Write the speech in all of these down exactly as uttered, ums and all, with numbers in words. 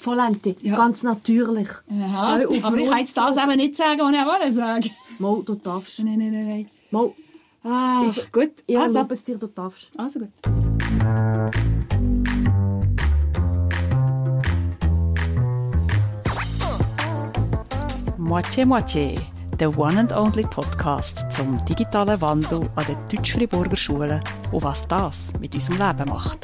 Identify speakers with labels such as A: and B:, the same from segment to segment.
A: Volenti, ja. Ganz natürlich.
B: Aha, aber ich kann jetzt das eben nicht sagen, was ich wollte sagen.
A: Mal, du darfst.
B: Nein, nein, nein, nein.
A: Mal.
B: Ah, ich, gut.
A: Ich
B: also.
A: erlaube es dir, du darfst.
B: Also gut.
C: Moitié Moitié, der One and Only Podcast zum digitalen Wandel an den Deutsch-Friburger Schulen und was das mit unserem Leben macht.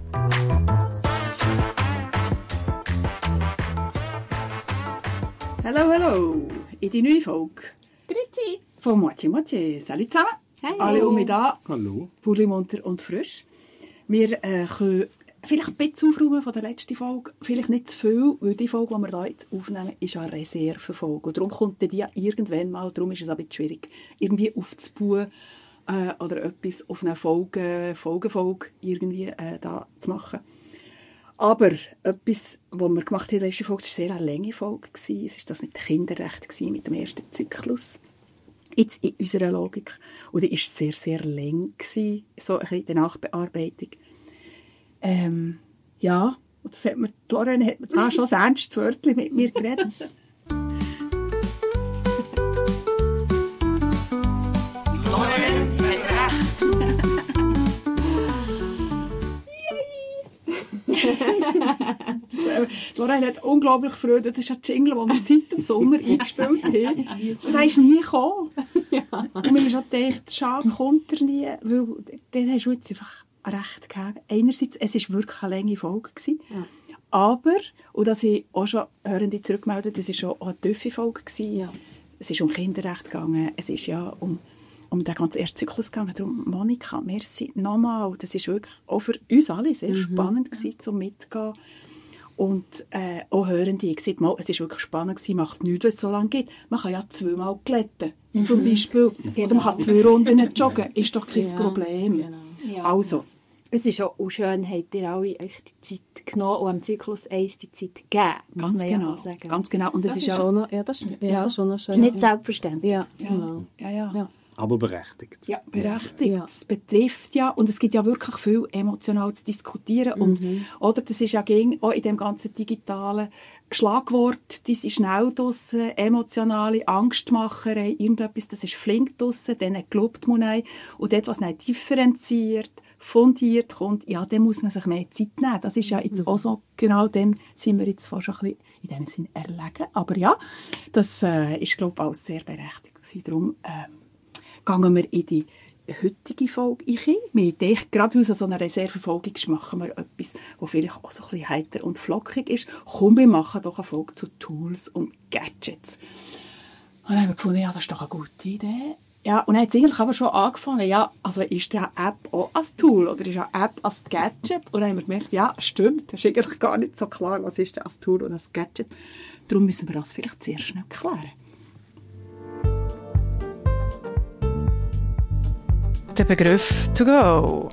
B: Hallo, hallo, in die neue Folge.
A: Dritte.
B: Von Moitié Moitié. Salut zusammen.
A: Hallo.
B: Alle um mich da.
D: Hallo.
B: Pulli munter und frisch. Wir äh, können vielleicht ein bisschen aufräumen von der letzten Folge. Vielleicht nicht zu viel, weil die Folge, die wir hier jetzt aufnehmen, ist eine Reservefolge. Und darum kommt die ja irgendwann mal, darum ist es ein bisschen schwierig, irgendwie aufzubauen äh, oder etwas auf eine Folge, Folgefolge irgendwie äh, da zu machen. Aber etwas, was wir gemacht haben in der letzten Folge, war eine sehr lange Folge. Es war das mit dem Kinderrecht, mit dem ersten Zyklus. Jetzt in unserer Logik. Und die war sehr, sehr lang, so ein bisschen in der Nachbearbeitung. Ähm, ja, und das hat mir, Lorraine hat mir schon ein ernstes Wörtchen mit mir geredet.
C: Lorraine hat recht!
B: Lorraine hat unglaublich Freude. Das ist ein Jingle, den wir seit dem Sommer eingespielt haben. Und er ist nie gekommen. Ja. Und mir ist auch gedacht, schade, kommt er nie. Weil dann hast du jetzt einfach recht gegeben. Einerseits, es war wirklich eine lange Folge. Ja. Aber, und das ich auch schon Hörende zurückgemeldet, das war schon eine tiefe Folge. Ja. Es ist um Kinderrecht gegangen. Es ist ja um, um den ganzen ersten Zyklus gegangen. Darum, Monika, merci nochmal. Das war wirklich auch für uns alle sehr mhm. spannend gewesen, zum Mitzugehen. Und äh, auch Hörende, ich gesagt, mal, es war wirklich spannend gewesen, macht nichts, wenn es so lange geht. Man kann ja zweimal glätten, mhm. zum Beispiel. Genau. Oder man kann zwei Runden joggen, ist doch kein ja, Problem. Genau. Ja. Also.
A: Es ist auch schön, habt ihr alle euch die Zeit genommen und am Zyklus eins die Zeit gegeben, muss
B: ganz
A: man
B: genau.
A: ja sagen.
B: Ganz genau. Und das,
A: das
B: ist ja
A: schon, ja, das ist, ja, schon noch schön. Nicht selbstverständlich. Ja,
B: ja.
A: Genau.
B: Ja, ja. ja.
D: Aber berechtigt.
B: Ja, berechtigt. Ja. Es betrifft ja, und es gibt ja wirklich viel emotional zu diskutieren. Mhm. Und, oder, das ist ja gegen, auch in dem ganzen digitalen Schlagwort, diese schnell draussen, emotionale Angstmacherei, irgendetwas, das ist flink draussen, dann glaubt man nicht. Und dort, was nicht differenziert, fundiert kommt, ja, dann muss man sich mehr Zeit nehmen. Das ist ja jetzt mhm. auch so, genau dem sind wir jetzt fast ein bisschen in dem Sinn erlegen. Aber ja, das äh, ist, glaube ich, alles sehr berechtigt gewesen. Darum, äh, gehen wir in die heutige Folge ein. Wir denken, gerade aus so einer Reservefolge machen wir etwas, das vielleicht auch so ein bisschen heiter und flockig ist. Komm, wir machen doch eine Folge zu Tools und Gadgets. Und dann haben wir gefunden, ja, das ist doch eine gute Idee. Ja, und dann hat es eigentlich aber schon angefangen, ja, also ist eine App auch als Tool oder ist eine App als Gadget? Und dann haben wir gemerkt, ja, stimmt, das ist eigentlich gar nicht so klar, was ist denn als Tool und als Gadget. Darum müssen wir das vielleicht sehr schnell klären.
C: Der Begriff «to go».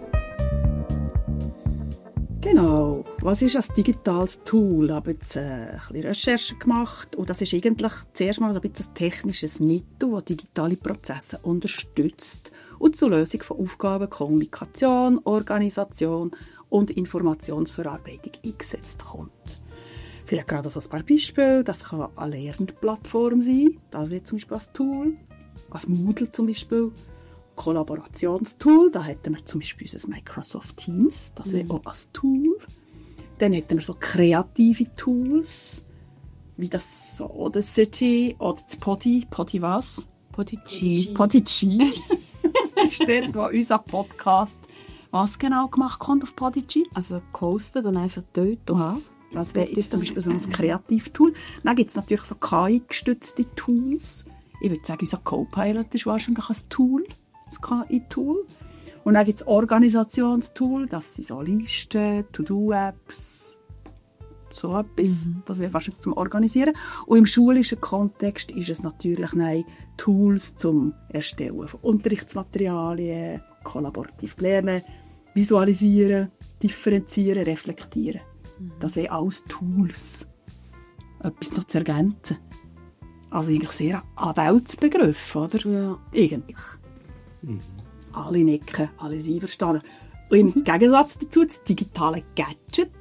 B: Genau. Was ist ein digitales Tool? Ich habe jetzt äh, ein bisschen Recherche gemacht und das ist eigentlich zuerst mal so ein bisschen ein technisches Mittel, das digitale Prozesse unterstützt und zur Lösung von Aufgaben, Kommunikation, Organisation und Informationsverarbeitung eingesetzt kommt. Vielleicht gerade so ein paar Beispiele. Das kann eine Lernplattform sein. Das wird zum Beispiel ein Tool. Als Moodle zum Beispiel. Kollaborationstool, da hätten wir zum Beispiel unser Microsoft Teams, das wäre mhm. auch ein Tool. Dann hätten wir so kreative Tools, wie das Audacity oder das Podi, Podi was? Podigy. Podigy. Das ist dort, wo unser Podcast was genau gemacht kommt auf Podigy.
A: Also gehostet und einfach dort.
B: Aha. Das wäre jetzt zum Beispiel so ein Kreativtool. Dann gibt es natürlich so K I-gestützte Tools. Ich würde sagen, unser Copilot ist wahrscheinlich ein Tool. Das K I-Tool. Und dann gibt es Organisationstool, das sind so Listen, To-Do-Apps, so etwas. Mhm. Das wäre wahrscheinlich zum Organisieren. Und im schulischen Kontext ist es natürlich nein, Tools zum Erstellen von Unterrichtsmaterialien, kollaborativ lernen, visualisieren, differenzieren, reflektieren. Mhm. Das wäre alles Tools. Etwas noch zu ergänzen. Also eigentlich sehr ein Weltbegriff, oder?
A: Ja.
B: Eigentlich. Mhm. Alle nicken, alle sind einverstanden. Und im Gegensatz dazu das digitale Gadget.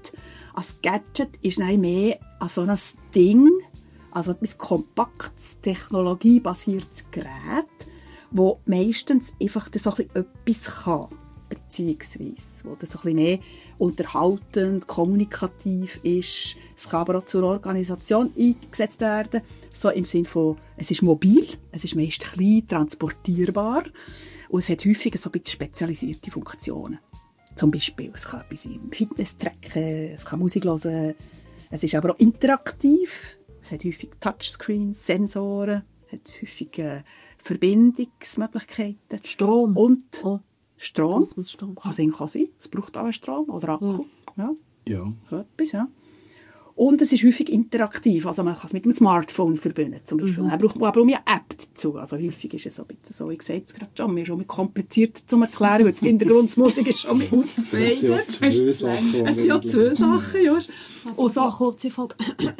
B: Als Gadget ist nein mehr als so ein Ding, also etwas kompaktes, technologiebasiertes Gerät, das meistens einfach so ein bisschen etwas kann, beziehungsweise, wo das so ein bisschen mehr unterhaltend, kommunikativ ist. Es kann aber auch zur Organisation eingesetzt werden, so im Sinne von, es ist mobil, es ist meist klein, transportierbar und es hat häufig so ein bisschen spezialisierte Funktionen. Zum Beispiel, es kann etwas im Fitness tracken, es kann Musik hören, es ist aber auch interaktiv, es hat häufig Touchscreens, Sensoren, hat häufig äh, Verbindungsmöglichkeiten.
A: Strom.
B: Und
A: oh.
B: Strom.
A: Strom.
B: Kann sein, kann sein. Es braucht auch Strom oder Akku. Ja.
D: Ja.
B: So etwas, ja. Und es ist häufig interaktiv. Also man kann es mit dem Smartphone verbinden. Zum Beispiel. Mhm. Man braucht aber auch eine App dazu. Also häufig ist es so, bitte so. Ich sehe es gerade schon, mir ist schon kompliziert zu erklären, weil die Hintergrundmusik ist schon mit ausgefeiert.
D: Es sind ja zwei Sachen.
B: Es sind ja zwei Sachen, ja.
A: Und so eine kurze Folge.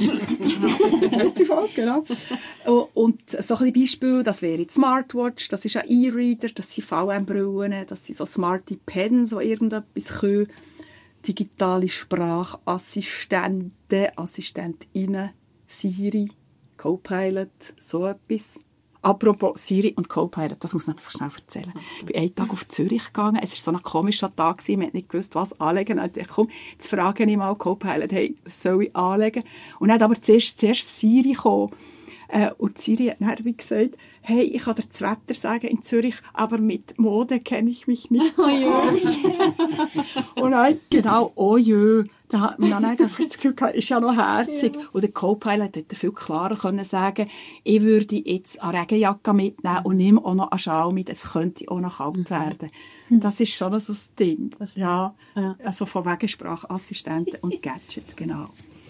B: kurze Folge, genau. Und so ein Beispiel, das wäre die Smartwatch, das ist ein E-Reader, das sind V M-Brillen, das sind so smarte Pens, die irgendetwas können. Digitale Sprachassistenten, Assistentinnen, Siri, Copilot, so etwas. Apropos Siri und Copilot, das muss ich einfach schnell erzählen. Ich bin einen Tag auf Zürich gegangen, es war so ein komischer Tag, man hat nicht gewusst, was anlegen. Und ich komm, jetzt frage ich mal Copilot, hey, was soll ich anlegen? Und dann hat aber zuerst, zuerst Siri gekommen. Äh, und Siri hat dann wie gesagt, hey, ich kann dir das Wetter sagen in Zürich, aber mit Mode kenne ich mich nicht so aus. Und dann, genau, oh jö, da hat man dann einfach das Gefühl gehabt, ist ja noch herzig. Ja. Und der Co-Pilot hätte viel klarer können sagen, ich würde jetzt eine Regenjacke mitnehmen und nehme auch noch einen Schal mit, es könnte auch noch kalt werden. Das ist schon so ein Ding. Ja, also von wegen Sprachassistenten und Gadget, genau.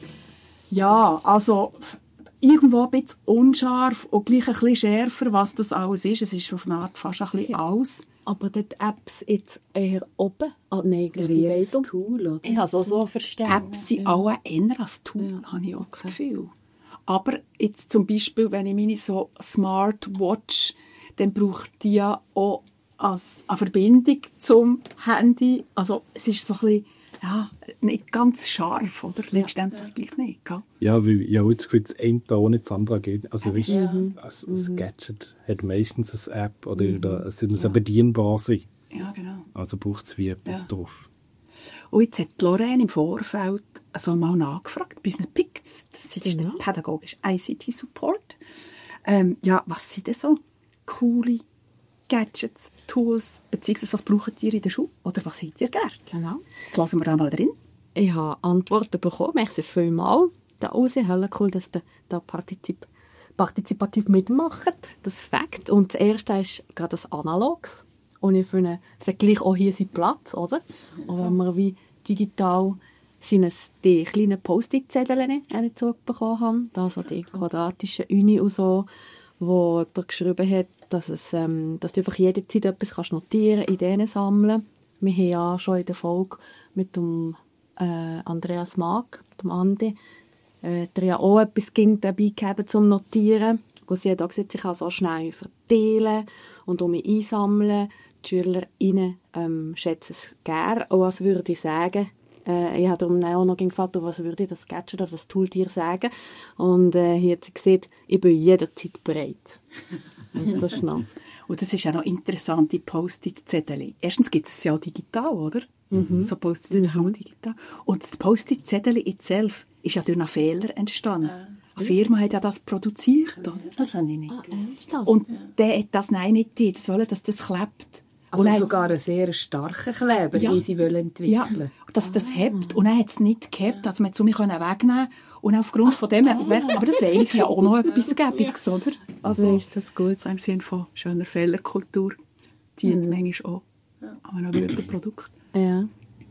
B: Ja, also irgendwo ein bisschen unscharf und gleich ein bisschen schärfer, was das alles ist. Es ist auf eine Art fast ein bisschen alles.
A: Aber die Apps jetzt eher oben? Ah, nein,
E: eher ein Tool, oder?
A: Ich habe es auch so verstanden.
B: Apps sind ja auch eher als Tool, ja. habe ich auch das Gefühl. Aber jetzt zum Beispiel, wenn ich meine so Smartwatch, dann braucht die ja auch als eine Verbindung zum Handy. Also es ist so ein bisschen, ja, nicht ganz scharf, oder? Letztendlich gleich nicht, gell?
D: Ja, weil ich habe das Gefühl, das eine da ohne das andere geht. Also weißt,
A: ja.
D: ein, ein Gadget hat meistens eine App oder mhm. es muss ja. bedienbar sein.
B: Ja, genau.
D: Also braucht es wie etwas ja. drauf.
B: Und jetzt hat Lorraine im Vorfeld also mal nachgefragt, bei unseren P I C S, das ist genau. der pädagogische I C T-Support. Ähm, ja, was sind denn so coole Gadgets, Tools, beziehungsweise was braucht ihr in der Schule? Oder was habt ihr gerne?
A: Genau.
B: Jetzt lassen wir da mal drin.
A: Ich habe Antworten bekommen, merci vielmals. Da raus, hell cool, dass ihr da partizip partizipativ mitmacht. Das ist Fakt. Und das erste ist gerade das Analogs. Und ich finde, es hat gleich auch hier seinen Platz, oder? Und wenn wir wie digital sind es die kleinen Post-it-Zettel, die ich zurückbekommen habe, da so die quadratischen Uni und so, wo jemand geschrieben hat, dass, es, ähm, dass du einfach jederzeit etwas kannst notieren, Ideen sammeln. Wir haben ja schon in der Folge mit dem äh, Andreas Mag, dem Andi, äh, der ja auch etwas dabei gegeben zum Notieren. Und sie hat auch gesagt, ich kann so schnell verteilen und um mich einsammeln. Die SchülerInnen ähm, schätzen es gerne. Auch als würde ich sagen, äh, ich habe darum auch noch gefragt, was würde das Gadget oder das Tool dir sagen. Und äh, hier hat sie gesagt, ich bin jederzeit bereit. Also das ist noch.
B: Und das ist ja noch interessant, die Post-it-Zettel. Erstens gibt es ja auch digital, oder? Mhm. So Post-it mhm. auch digital. Und das Post-it-Zettel itself ist ja durch einen Fehler entstanden. Ah. Eine Firma hat ja das produziert, oder?
E: Das habe ich nicht
B: gewusst. Ah, und ja. der hat das nein nicht die, das wollen, dass das klebt.
E: Also
B: und
E: sogar einen sehr starken Kleber, ja. den sie wollen entwickeln.
B: Ja, dass das ah. hebt. Und er hat es nicht gehabt, also man zu mir wegnehmen. Und aufgrund von dem, aber das wäre eigentlich ja auch noch etwas Gäbiges, oder? Also ist das gut, so im Sinne von schöner Fehlerkultur, dient mhm. manchmal auch an einem guten Produkt.
A: Ja,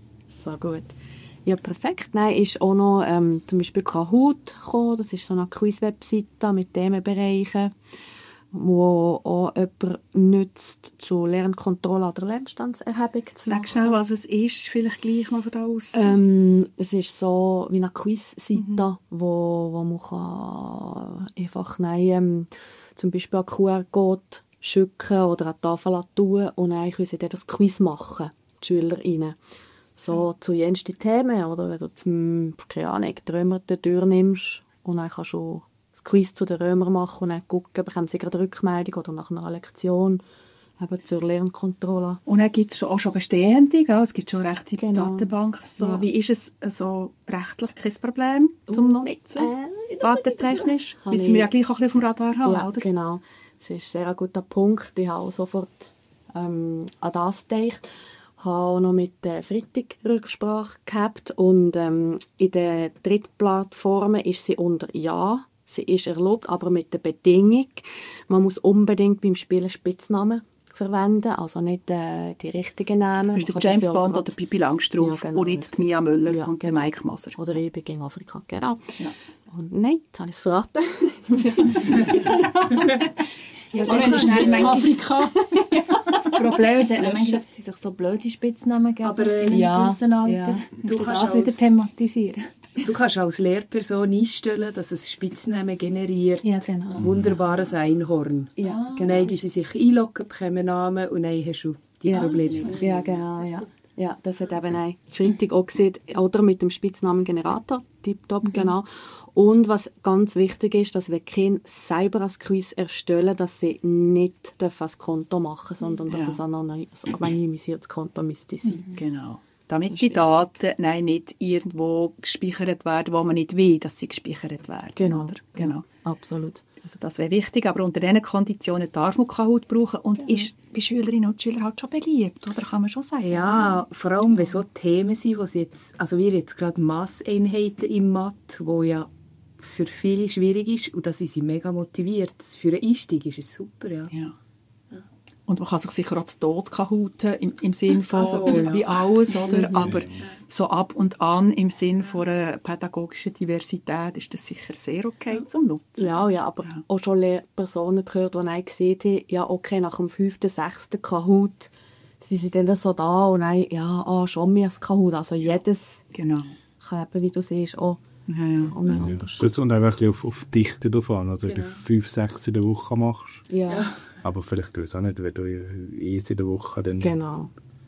A: so gut. Ja, perfekt. Nein, ist auch noch ähm, zum Beispiel Kahoot gekommen. Das ist so eine Quiz-Webseite mit Themenbereichen, wo auch jemand nützt zur Lernkontrolle oder Lernstandserhebung zu machen.
B: Sag schnell, was es ist, vielleicht gleich mal von da aus.
A: Ähm, es ist so wie eine Quiz-Seite, mhm. wo, wo man kann einfach nein, ähm, zum Beispiel einen Q R-Code schicken oder eine Tafel tun und dann können sie dann das Quiz machen, die SchülerInnen. So zu jensten Themen, oder wenn du zum, keine Ahnung, die Römer die Tür nimmst und dann kannst du das Quiz zu den Römern machen und dann gucken, bekommen sie gerade Rückmeldung oder nach einer Lektion eben zur Lernkontrolle.
B: Und dann gibt es auch schon bestehende, gell? Es gibt schon rechte
A: Genau.
B: Datenbanken. So.
A: Ja.
B: Wie ist es so rechtlich kein Problem zum
A: Uh,
B: Nutzen?
A: äh,
B: Datentechnisch?
A: Habe
B: Müssen wir ja
A: ich-
B: gleich auch ein bisschen vom Radar haben,
A: Ja,
B: oder?
A: genau. Das ist ein sehr guter Punkt. Ich habe auch sofort ähm, an das gedacht. Ich habe auch noch mit der Freitag Rücksprache gehabt. Und ähm, in den Drittplattformen ist sie unter Ja. Sie ist erlaubt, aber mit der Bedingung, man muss unbedingt beim Spielen Spitznamen verwenden, also nicht äh, die richtigen Namen.
B: Das ist der
A: Man kann
B: James
A: das ja
B: Bond
A: auch-
B: oder Pippi Langstrumpf
A: Ja, genau,
B: und nicht die Mia Müller
A: Ja,
B: und der
A: genau.
B: Mike Moser.
A: Oder ich bin gegen Afrika, genau.
B: Ja.
A: Und nein, jetzt habe ich es verraten.
E: Ja, das ist manchmal
B: Afrika.
E: das Problem, ist, manchmal, dass sie sich so blöde Spitznamen geben
F: Aber, äh,
E: in einem
A: ja,
E: gewissen Alter.
A: ja.
E: Du
F: Du
E: kannst
F: kannst
E: das wieder
F: als-
E: thematisieren.
F: Du kannst als Lehrperson einstellen, dass es Spitznamen generiert.
E: Ja, genau.
F: Wunderbares Einhorn.
A: Ja.
F: Genau, die sie sich einloggen, bekommen Namen und dann hast du die Probleme.
A: Ja, genau, ja. Ja, das hat eben auch die Schritte auch gesehen, oder mit dem Spitznamen Generator, tipptopp, genau. Und was ganz wichtig ist, dass wir kein selber als Quiz erstellen, dass sie nicht als Konto machen, sondern dass
B: Ja.
A: es ein anonymisiertes Konto müsste sein.
B: Genau. Damit die Daten nein, nicht irgendwo gespeichert werden, wo man nicht will, dass sie gespeichert werden.
A: Genau.
B: Oder? Genau.
A: Absolut.
B: Also das wäre wichtig, aber unter diesen Konditionen darf man Kahoot brauchen und ist bei Schülerinnen und Schülern halt schon beliebt, oder kann man schon sagen?
F: Ja, vor allem, wenn so Themen sind, wo sie jetzt, also wir jetzt gerade Masseinheiten im Mathe, wo ja für viele schwierig ist und da sind sie mega motiviert. Für einen Einstieg ist es super, ja.
B: Ja. Und man kann sich sicher auch zu Tod kahooten, im, im Sinn von
F: Also,
B: wie,
F: ja.
B: wie alles, oder? Aber so ab und an im Sinn von einer pädagogischen Diversität ist das sicher sehr okay zum Nutzen.
A: Ja, ja, aber
B: Ja.
A: auch schon Lehrpersonen gehört, die dann gesehen haben, ja, okay, nach dem fünften, sechsten Kahoot sind sie dann so da und dann, ja, ah, schon mehr als Kahoot. Also jedes
B: Genau.
A: kann eben, wie du siehst, auch
B: Ja, ja.
A: umeinander.
D: Das kommt einfach ein bisschen auf, auf die Dichte drauf an. Also wenn du fünf, sechs in der Woche machst,
A: Ja,
D: aber vielleicht du es auch nicht, wenn du eins in der Woche, dann
A: genau.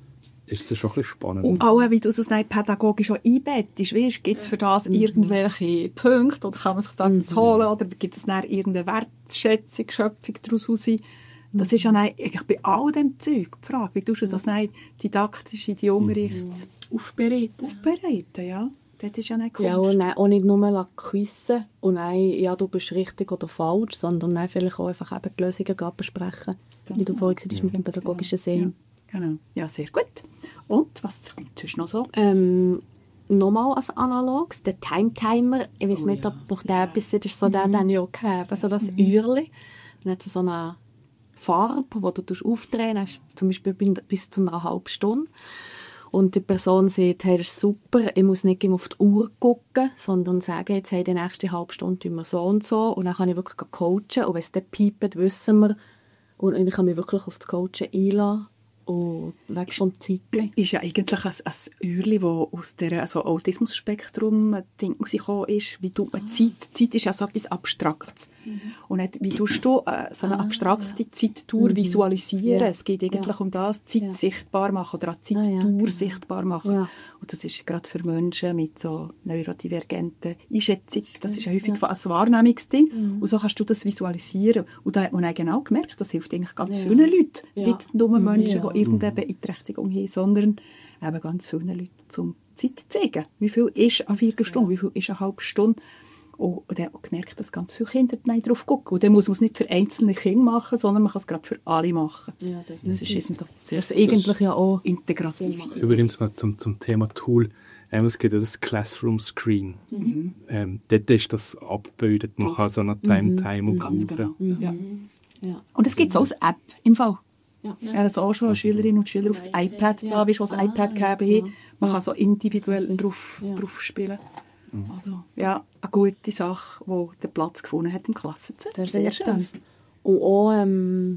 D: ist es schon ein bisschen spannend.
B: Und auch, wie du es nicht pädagogisch auch einbettest, weißt, gibt es für das irgendwelche Punkte oder kann man sich das holen oder gibt es dann irgendeine Wertschätzung, Schöpfung daraus raus? Das ist ja dann eigentlich bei all dem Zeug die Frage, wie tust du das dann didaktisch in die Unterricht
F: Aufbereiten.
B: aufbereiten, ja? Das ist ja nicht Kunst.
A: Ja, und dann auch nicht nur quizzen und dann, ja, du bist richtig oder falsch, sondern dann vielleicht auch einfach eben die Lösungen gerade besprechen, wie du vorhin gesagt hast, mit dem pädagogischen Sinn.
B: Ja, genau. Ja, sehr gut. Und, was kommt sonst noch so?
A: Ähm, nochmal als Analogs, der Time-Timer, ich weiß nicht, ob noch der etwas ist, ist so der, den ich auch gehabt, so das Uhrli. Dann hat es so eine Farbe, die du aufdrehen hast, zum Beispiel bis zu einer halben Stunde. Und die Person sagt, hey, das ist super, ich muss nicht auf die Uhr gucken, sondern sagen, jetzt hey, die nächste halbe Stunde tun wir so und so. Und dann kann ich wirklich coachen. Und wenn es dann piept, wissen wir. Und ich kann mich wirklich auf das Coachen einlassen. Und weg vom Zeitchen.
B: Ist ja eigentlich ein, ein Uhrli, das aus dem also Autismus-Spektrum-Ding rausgekommen ist. Wie tut man Zeit? Zeit ist ja so etwas Abstraktes. Und nicht, wie tust du äh, so eine abstrakte Zeittour visualisieren?
A: Ja.
B: Es geht eigentlich
A: Ja.
B: um das, Zeit
A: Ja.
B: sichtbar machen oder eine
A: Ah, ja,
B: Zeittour
A: genau.
B: sichtbar machen.
A: Ja.
B: Und das ist gerade für Menschen mit so neurodivergenten Einschätzung, das ist ja häufig
A: ja.
B: ein Wahrnehmungsding. Und so kannst du das visualisieren. Und da hat man auch genau gemerkt, das hilft eigentlich ganz
A: Ja.
B: vielen Leuten.
A: Ja.
B: Nicht nur Menschen,
A: Ja.
B: die irgendeine Beeinträchtigung haben, sondern eben ganz vielen Leuten zum Zeit zu zeigen. Wie viel ist eine Viertelstunde, wie viel ist eine halbe Stunde? Und dann hat man gemerkt, dass ganz viele Kinder darauf gucken. Und dann muss man es nicht für einzelne Kinder machen, sondern man kann es gerade für alle machen.
A: Ja,
B: Das ist eben doch sehr,
A: Das
B: sehr
A: ist eigentlich ja auch
B: integrativ.
D: Übrigens noch zum, zum Thema Tool. Ähm, es gibt ja das Classroom Screen. Ähm, dort ist das abgebildet. Man kann so eine Time-Timer
B: Ganz
D: brauchen.
B: genau. Ja.
A: ja.
B: Und es gibt es auch als App im Fall.
A: Ja.
B: Ja, das auch schon Schülerinnen und Schüler auf das iPad da, wie schon das iPad gegeben haben. Man kann so individuell drauf,
A: Ja.
B: drauf spielen. Also, ja, eine gute Sache, die den Platz gefunden hat im Klassenzimmer.
A: Das ist sehr schön. Und auch, ähm,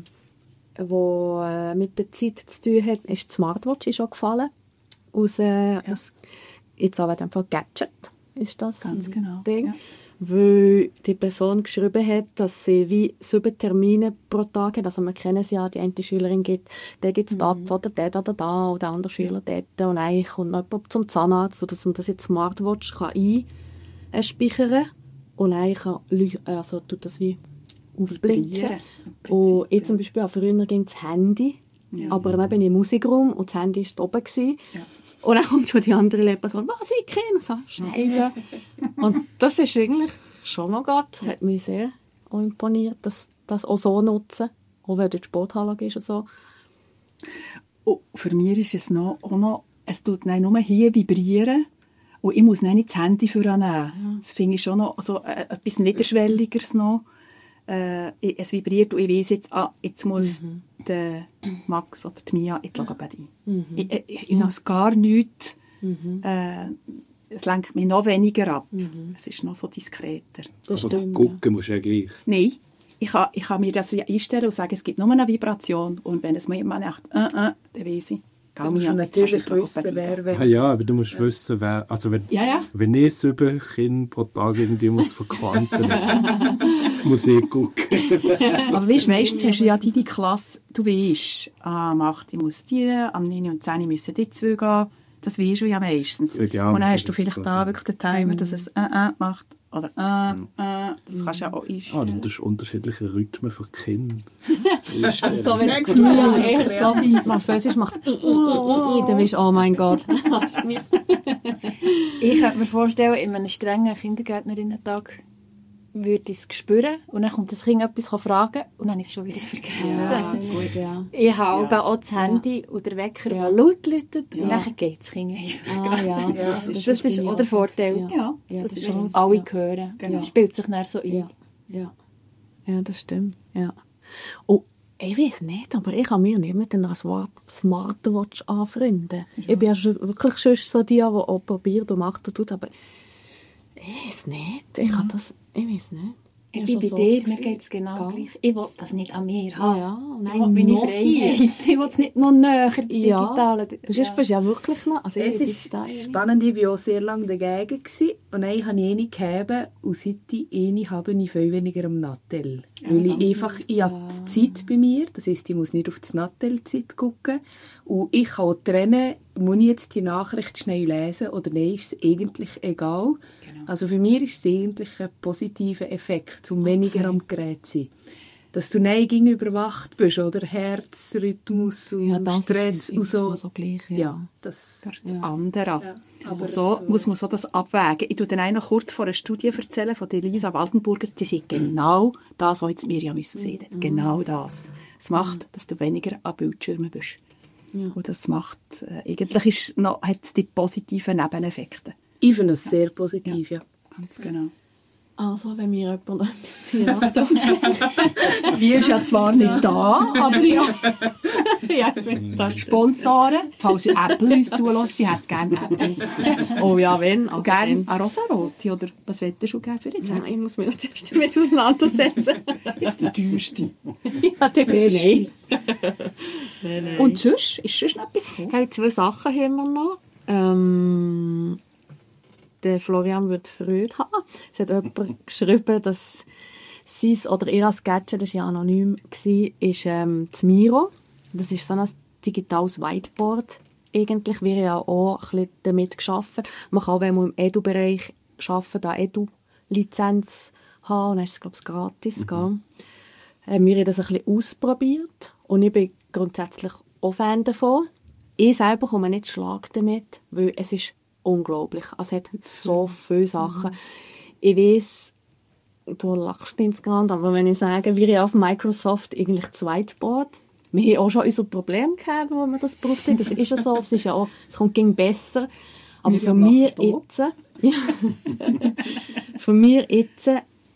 A: wo äh, mit der Zeit zu tun hat, ist die Smartwatch ist auch gefallen. Aus, äh, aus, jetzt aber einfach Gadget ist das
B: Ganz genau,
A: Ding.
B: ja.
A: weil die Person geschrieben hat, dass sie wie sieben Termine pro Tag hat. Also wir kennen es ja, die eine Schülerin gibt, der gibt es das oder der da, da, da, und der andere Schüler dort. Und eigentlich kommt noch jemand zum Zahnarzt, sodass man das jetzt Smartwatch kann einspeichern kann. Und eigentlich kann, also tut das wie aufblinken. Und ich zum Beispiel, auch früher ging das Handy, ja. aber dann bin ich im Musikraum und das Handy war oben. Ja. Und dann kommt schon die andere Lehrperson, was ich kenne, so, Scheiße. Und das ist eigentlich schon noch gut, hat mich sehr auch imponiert, dass das auch so nutzen, auch wenn du in die Sporthalle gehst und so.
B: Und für mich ist es noch, auch noch, es tut nur hier vibrieren und ich muss nicht das Handy vornehmen. Ja. Das finde ich schon noch so äh, etwas Niederschwelligeres noch. Äh, es vibriert und ich weiss jetzt, ah, jetzt muss mhm. der Max oder die Mia in die Logopädie. Mhm. Ich, ich, ich, ich weiß gar nichts. Mhm. Äh, es lenkt mich noch weniger ab. Mhm. Es ist noch so diskreter.
D: Das aber stimmt, gucken ja. musst du ja gleich.
B: Nein, ich kann, ich kann mir das einstellen und sagen, es gibt nur eine Vibration. Und wenn es mir immer sagt, äh, äh, dann weiss ich.
F: Du musst natürlich wissen, wer wer.
D: Ah, ja, aber du musst ja. wissen, wer... Also wenn,
B: ja, ja.
D: wenn ich sieben Kinder pro Tag irgendwie muss verquanten muss ich gucken.
B: Aber weißt, meistens hast du ja die, die Klasse, du weißt, ah, am acht muss die, am neun und zehn müssen die zwei gehen. Das weisst du ja meistens. Ja, und dann hast du vielleicht da wirklich den Timer, dass es äh, äh macht. Oder äh, äh, das kannst du ja auch einstellen.
D: Ah, du hast unterschiedliche Rhythmen für Kinder.
A: Also so, wenn es ja, eher so wie man Französisch macht, dann weißt du, oh mein Gott.
E: Ich könnte mir vorstellen, in einem strengen Kindergärtnerinnen-Tag würde ich es spüren und dann kommt das Kind etwas fragen und dann ist es schon wieder vergessen.
A: Ja, gut, ja.
E: Ich habe ja. auch das Handy ja. und der Wecker, der ja. laut läutet ja. und dann geht das Kind einfach.
A: Ah, ja. Ja.
E: Das ist, das ist auch der Vorteil. Ja. Ja. Ja, das, das ist, was alle hören. Genau. Das spielt sich dann so ein.
A: Ja. Ja. Ja, das stimmt. Ja. Oh, ich weiß nicht, aber ich kann mir nicht mit einer Smartwatch anfreunden. Ja. Ich bin ja schon, wirklich schon so die, die auch probiert und macht und tut, aber ich weiß nicht. Ich kann das... Ich weiß nicht.
E: Ich, ich bin bei so dir, mir geht es genau gleich. Ich will das nicht an mir haben.
A: Ah, ja.
E: Nein, ich will meine Freiheit. Ich will es nicht noch näher, das
A: ja.
E: Digitale.
A: Das ist ja, ja wirklich noch... Also
F: es ist spannend, ich war auch sehr lange dagegen gewesen. Und dann habe ich eine gegeben und seit ich eine habe, ich viel weniger am Nattel. Ja, weil ich einfach, ich habe die Zeit bei mir, das heisst, ich muss nicht auf die Nattel-Zeit gucken. Und ich kann auch trennen, muss ich jetzt die Nachricht schnell lesen oder nein, ist es eigentlich egal. Also für mich ist es eigentlich ein positiver Effekt, um weniger okay. am Gerät zu sein. Dass du nicht überwacht bist, oder? Herzrhythmus und
A: ja, das
F: Stress und so.
A: so gleich, ja.
F: ja, das,
B: das ist das ja. andere.
F: Ja,
B: aber so, so muss man so das abwägen. Ich erzähle noch kurz von einer Studie erzählen, von Elisa Waldenburger. Die sagt genau das, was jetzt Mirjam gesehen hat. Mhm. Genau das. Es macht, mhm. dass du weniger an Bildschirmen bist. Ja. Und das macht, äh, eigentlich ist noch, hat es die positiven Nebeneffekte.
F: Ich finde es sehr positiv, ja.
B: ja. Ganz genau.
A: Also, wenn mir jemand noch etwas zu Weihnachten schenkt.
B: Wir sind ja zwar nicht da, aber ja.
A: ja das
B: Sponsoren, falls Apple uns zulässt, sie hat gerne Apple.
A: Oh ja, wenn.
B: Also gerne eine Rosarote, oder was willst du gerne für uns?
A: Nein, ich muss mich noch zuerst damit auseinandersetzen.
B: Die teuerste.
A: Ja, die beste.
B: Nein, nein. Und sonst? Ist sonst noch etwas gekommen?
A: Hey, zwei Sachen haben wir noch. Ähm... Der Florian wird Freude haben. Es hat jemand geschrieben, dass sein oder ihr Gadget, das war ja anonym, war, ist ähm, das Miro. Das ist so ein digitales Whiteboard. Eigentlich wird ja auch ein bisschen damit gearbeitet. Man kann, wenn man im Edu-Bereich arbeitet, eine Edu-Lizenz haben. Und dann ist es, glaube ich, gratis. Mhm. Äh, wir haben das ein bisschen ausprobiert. Und ich bin grundsätzlich auch Fan davon. Ich selber komme nicht Schlag damit, weil es ist unglaublich. Also es hat so viele Sachen. Mhm. Ich weiss, du lachst insgesamt, aber wenn ich sage, wir haben auf Microsoft eigentlich das Whiteboard. Wir haben auch schon unsere Probleme gehabt, wo wir das gebraucht haben. Das ist ja so, es, ist ja auch, es kommt ging besser. Aber für mich jetzt, ja, für mich jetzt,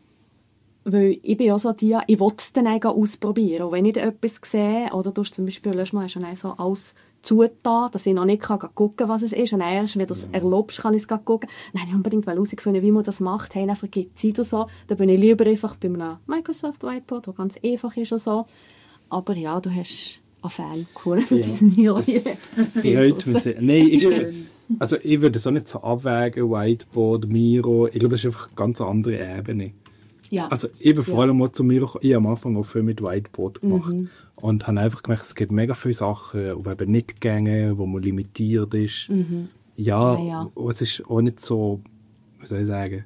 A: weil ich bin auch so die, ich will es dann auch ausprobieren. Und wenn ich etwas sehe, oder du hast zum Beispiel, letztes Mal hast du so alles zugetan, dass ich noch nicht gucken kann, was es ist. Und erst, wenn du es erlaubst, kann ich es gucken. Nein, ich unbedingt herausfinden, wie man das macht. Hey, dann vergeht Zeit und so. Da bin ich lieber einfach bei einem Microsoft Whiteboard, das ganz einfach ist und so. Aber ja, du hast einen Fan gefunden für
D: ja,
A: diesen Miro.
D: Freut mich sehr. Nein, ich, Also ich würde es auch nicht so abwägen, Whiteboard, Miro. Ich glaube, das ist einfach eine ganz andere Ebene.
A: Ja.
D: Also ich bin vor
A: Ja.
D: allem mal zu Miro, ich habe am Anfang auch viel mit Whiteboard gemacht.
A: Mhm.
D: Und habe einfach gemerkt, es gibt mega viele Sachen, die eben nicht gehen, wo man limitiert ist.
A: Mhm.
D: Ja,
A: Ja, ja.
D: und es ist auch nicht so, wie soll ich sagen,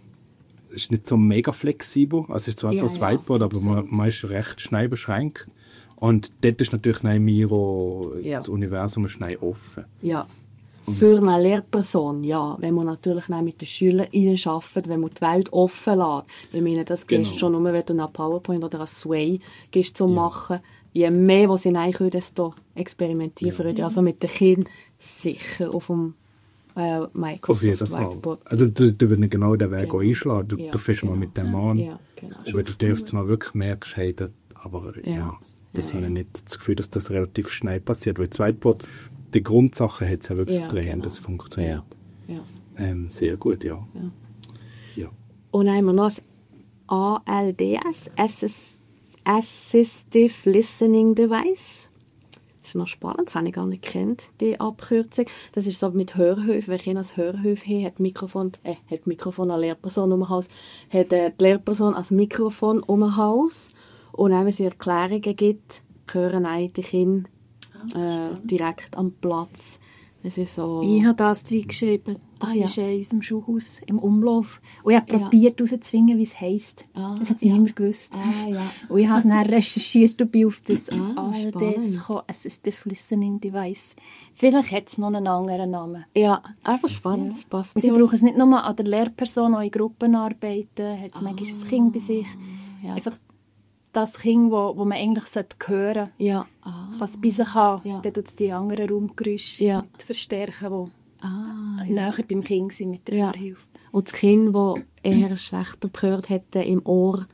D: es ist nicht so mega flexibel. Also es ist zwar
A: Ja,
D: so ein
A: ja,
D: Whiteboard, aber man, man ist recht schnell beschränkt. Und dort ist natürlich nein Miro,
A: Ja.
D: das Universum ist schnell offen.
A: Ja. Für eine Lehrperson, ja. Wenn man natürlich nicht mit den Schülern arbeitet, wenn man die Welt offen lässt. Weil mir das
D: Genau.
A: gehst schon nur, wenn du eine PowerPoint oder ein Sway gehst zum Machen. Je mehr, was sie rein können, desto experimentieren können. Also mit den Kindern sicher auf dem äh, Microsoft
D: Auf jeden Fall.
A: Whiteboard.
D: Also du, du würdest genau den Weg
A: Genau.
D: auch einschlagen. Du,
A: Ja,
D: du fängst mal
A: genau.
D: mit dem an.
A: Ja, genau.
D: Und wenn du dir jetzt mal wirklich merkst, hey, das, aber ja,
A: Ja.
D: das
A: Ja,
D: habe ich
A: ja.
D: nicht das Gefühl, dass das relativ schnell passiert. Weil das Whiteboard, die Grundsachen hat es ja wirklich
A: Ja,
D: drin,
A: genau.
D: das funktioniert.
A: Ja.
D: Ähm, sehr gut, ja.
A: Ja.
D: ja.
A: Und dann haben wir noch das A L D S, Assist- Assistive Listening Device. Das ist noch spannend, das habe ich gar nicht gekannt, die Abkürzung. Das ist so mit Hörhilfe. Wenn Kinder ein Hörhilfe haben, hat Mikrofon, äh, hat Mikrofon eine Lehrperson um den Hals, hat äh, die Lehrperson als Mikrofon um den Hals. Und auch wenn es Erklärungen gibt, hören auch die Kinder äh, direkt am Platz. Es ist so...
E: Ich habe das reingeschrieben. Das
A: Ah, ja.
E: ist in unserem Schulhaus im Umlauf. Und ich habe
A: Ja.
E: probiert herauszufinden, wie es heisst.
A: Ah,
E: das hat sie
A: ja.
E: niemand gewusst.
A: Ah, ja.
E: Und ich habe es dann recherchiert und bin auf das
A: Ah,
E: A L D S
A: spannend.
E: gekommen, Assistive Listening Device. Vielleicht hat es noch einen anderen Namen.
A: Ja, einfach spannend. Das passt.
E: Und sie brauchen es nicht nur an der Lehrperson, auch in Gruppenarbeiten, hat es manchmal ein Kind bei sich.
A: Ja.
E: Einfach das Kind, wo, wo man eigentlich hören sollte,
A: Ja. Ah.
E: kann es bei sich haben.
A: Ja.
E: Dann tut es die anderen Raumgeräusche
A: Ja.
E: mit verstärken,
A: Ah,
E: die näher beim Kind sind mit der
A: Ja.
E: Hörhilfe.
A: Und das Kind, das eher schlechter gehört hätte, im Ohr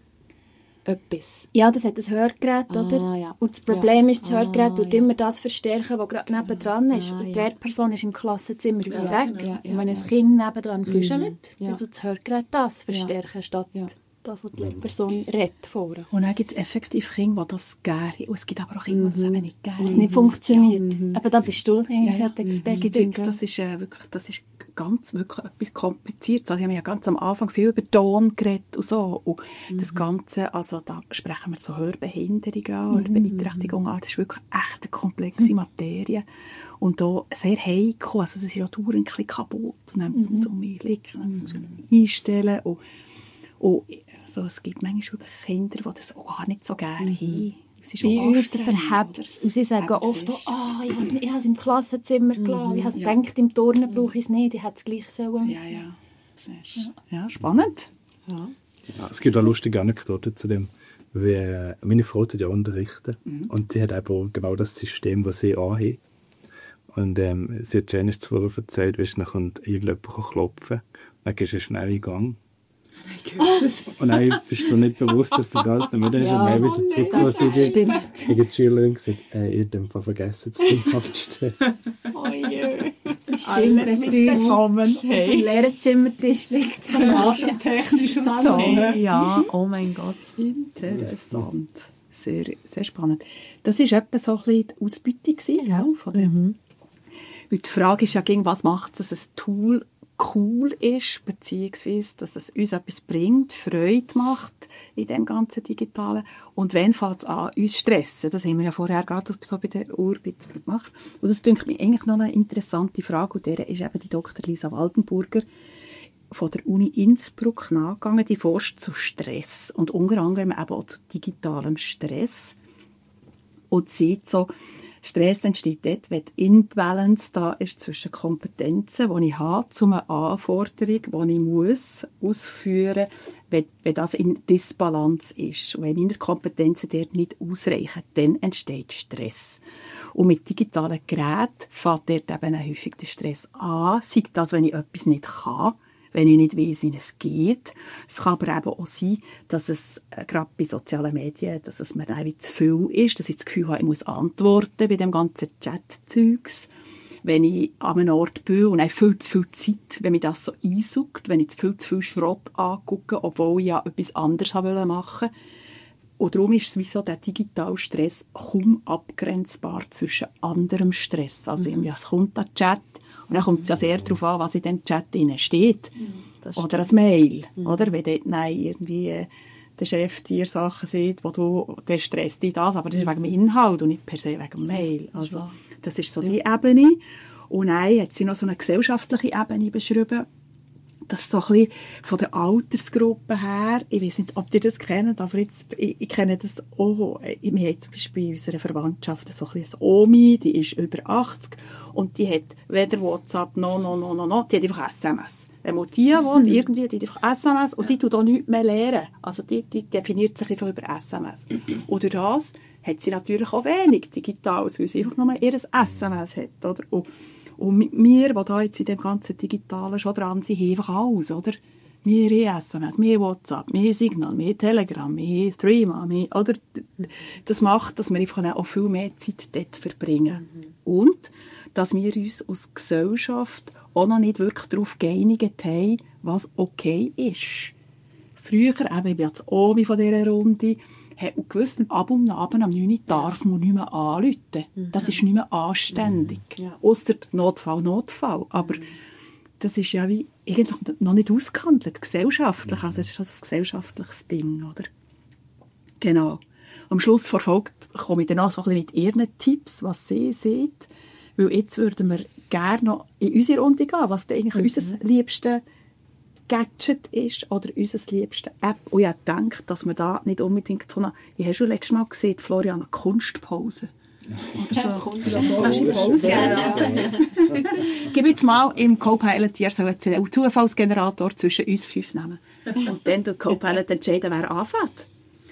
A: etwas.
E: Ja, das hat ein Hörgerät,
A: Ah,
E: oder?
A: ja.
E: Und das Problem
A: Ja.
E: ist, das Hörgerät
A: Ah,
E: tut
A: ja.
E: immer das verstärken, was gerade nebendran ist.
A: Ah,
E: Und die
A: ja.
E: Lehrperson ist im Klassenzimmer weit weg.
A: ja, ja,
E: und wenn ein
A: ja.
E: Kind nebendran kuschelt,
A: ja.
E: dann tut das Hörgerät das verstärken, statt
A: Ja.
E: das, was die Lehrperson redet vorher.
B: Und dann gibt es effektiv Kinder, die das gerne haben. Und es gibt aber auch Kinder, die das eben nicht gerne
E: Was
B: haben.
E: nicht funktioniert. Aber das ist du,
B: Ja,
E: eigentlich
B: ja.
E: hat die
B: Es gibt
E: Expertin.
B: wirklich, das ist äh, wirklich, das ist ganz wirklich etwas Kompliziertes. Also ich habe ja ganz am Anfang viel über Ton geredet und so. Und das Ganze, also da sprechen wir so Hörbehinderungen an oder Beeinträchtigungen an. Das ist wirklich echt eine komplexe Materie. Und da sehr heikel. Also es ist ja dauernd ein bisschen kaputt. Und dann muss man so umlegen, dann muss man es einstellen. Und, und also es gibt manchmal wirklich Kinder, die das auch gar nicht so gerne haben. Es ist
E: Bei
B: auch
E: uns
B: anstrengend,
E: verhebt
B: oder?
E: es. Und sie sagen
B: Eben,
E: oft,
B: siehst du.
E: oh, ich habe es- ich habe es im Klassenzimmer gelassen. Ich habe
B: ja.
E: gedacht, im Turnen brauche ich es nicht. Ich hätte es gleich sollen.
B: Ja, ja. Siehst du. Ja, spannend.
A: Ja.
D: Ja, es gibt auch lustige Anekdoten zu dem. Wie, äh, meine Frau tut ja unterrichten. Und sie hat eben auch genau das System, das sie anhat. Und ähm, sie hat Janice zuvor erzählt, wie nachher irgendjemand klopfen kann. Dann gehst du schnell in Gang. Und dann bist du nicht bewusst, dass du das damit hast.
A: Ja,
D: und dann wieder zurückgekommen sind.
E: Stimmt.
D: Ich habe die Schülerin gesagt, äh, ihr habt einfach vergessen, das Ding abzustellen.
E: Oh je. Das
B: Alles
E: stimmt, wenn
B: mit
E: es bei uns
B: Samen.
E: auf dem Lehrerzimmertisch liegt. So
B: Technisch und so.
A: Ja, oh mein Gott.
B: Interessant. Sehr, sehr spannend. Das war etwa so ein bisschen die Ausbeutung gewesen, gell, von dem. Weil die Frage ist ja, gegen was macht es, dass ein Tool cool ist, beziehungsweise, dass es uns etwas bringt, Freude macht in dem ganzen Digitalen. Und wann fängt es an, uns zu stressen? Das haben wir ja vorher gerade so bei der Uhr ein bisschen gemacht. Und das denke ich mir eigentlich noch eine interessante Frage. Und der ist eben die Doktor Lisa Waldenburger von der Uni Innsbruck nachgegangen. Die forscht zu Stress und unter anderem eben auch zu digitalem Stress. Und sieht so, Stress entsteht dort, wenn die Imbalance da ist zwischen Kompetenzen, die ich habe, zu einer Anforderung, die ich muss ausführen muss, wenn, wenn das in Disbalance ist. Und wenn meine Kompetenzen dort nicht ausreichen, dann entsteht Stress. Und mit digitalen Geräten fängt dort eben auch häufig der Stress an. Sei das, wenn ich etwas nicht kann, wenn ich nicht weiss, wie es geht. Es kann aber eben auch sein, dass es äh, gerade bei sozialen Medien, dass es mir auch zu viel ist, dass ich das Gefühl habe, ich muss antworten bei dem ganzen Chat-Zeugs. Wenn ich an einem Ort bin und habe viel zu viel Zeit, wenn mich das so einsaugt, wenn ich zu viel zu viel Schrott angucke, obwohl ich ja etwas anderes machen wollte. Und darum ist sowieso der digitale Stress kaum abgrenzbar zwischen anderem Stress. Also mhm. es kommt der Chat, Und dann kommt es ja sehr darauf an, was in dem Chat drin steht.
A: Das
B: Oder ein Mail. Mhm. Oder? Wenn dort nein, irgendwie äh, der Chef dir Sachen sieht, wo du, der stresst dich das, aber das ist wegen dem Inhalt und nicht per se wegen dem Mail. Also, das ist so die Ebene. Und dann hat sie noch so eine gesellschaftliche Ebene beschrieben. Das so ein bisschen von der Altersgruppe her, ich weiß nicht, ob ihr das kennt, aber jetzt, ich, ich kenne das auch. Wir haben zum Beispiel in unserer Verwandtschaft so ein bisschen eine Omi, die ist über achtzig und die hat weder WhatsApp, no, no, no, no, no, die hat einfach S M S. Wenn man die wohnt, irgendwie, die hat einfach S M S und die tut auch nichts mehr lernen. Also die, die definiert sich einfach über S M S. Und durch das hat sie natürlich auch wenig Digitales, weil sie einfach nur ihr S M S hat, oder? Und Und mit mir, die da jetzt in dem ganzen Digitalen schon dran sind, haben einfach alles, oder? Wir haben S M S, wir haben WhatsApp, wir haben Signal, wir haben Telegram, wir haben Threema, wir, oder? Das macht, dass wir einfach auch viel mehr Zeit dort verbringen. Mhm. Und, dass wir uns als Gesellschaft auch noch nicht wirklich darauf geeinigt haben, was okay ist. Früher, eben, ich bin jetzt Omi von dieser Runde, hat man gewusst, ab und Abend am neun Uhr darf man nicht mehr anrufen. Das ist nicht mehr anständig. Ja. Ausser Notfall, Notfall. Aber mhm. das ist ja wie eigentlich noch nicht ausgehandelt, gesellschaftlich. Also es ist also ein gesellschaftliches Ding, oder? Genau. Am Schluss vor Folge komme ich dann auch so ein bisschen mit ihren Tipps, was sie sieht. Weil jetzt würden wir gerne noch in unsere Runde gehen, was denn eigentlich mhm. unser liebstes Gadget ist oder unser liebste App. Und ich denke, dass man da nicht unbedingt so eine, ich habe schon letztes Mal gesehen, Florian, eine Kunstpause. Oder so. Ja, Kunstpause. Ja. Gib jetzt mal im Copilot hier so einen Zufallsgenerator zwischen uns fünf nehmen. Und dann der Copilot entscheiden, wer anfängt.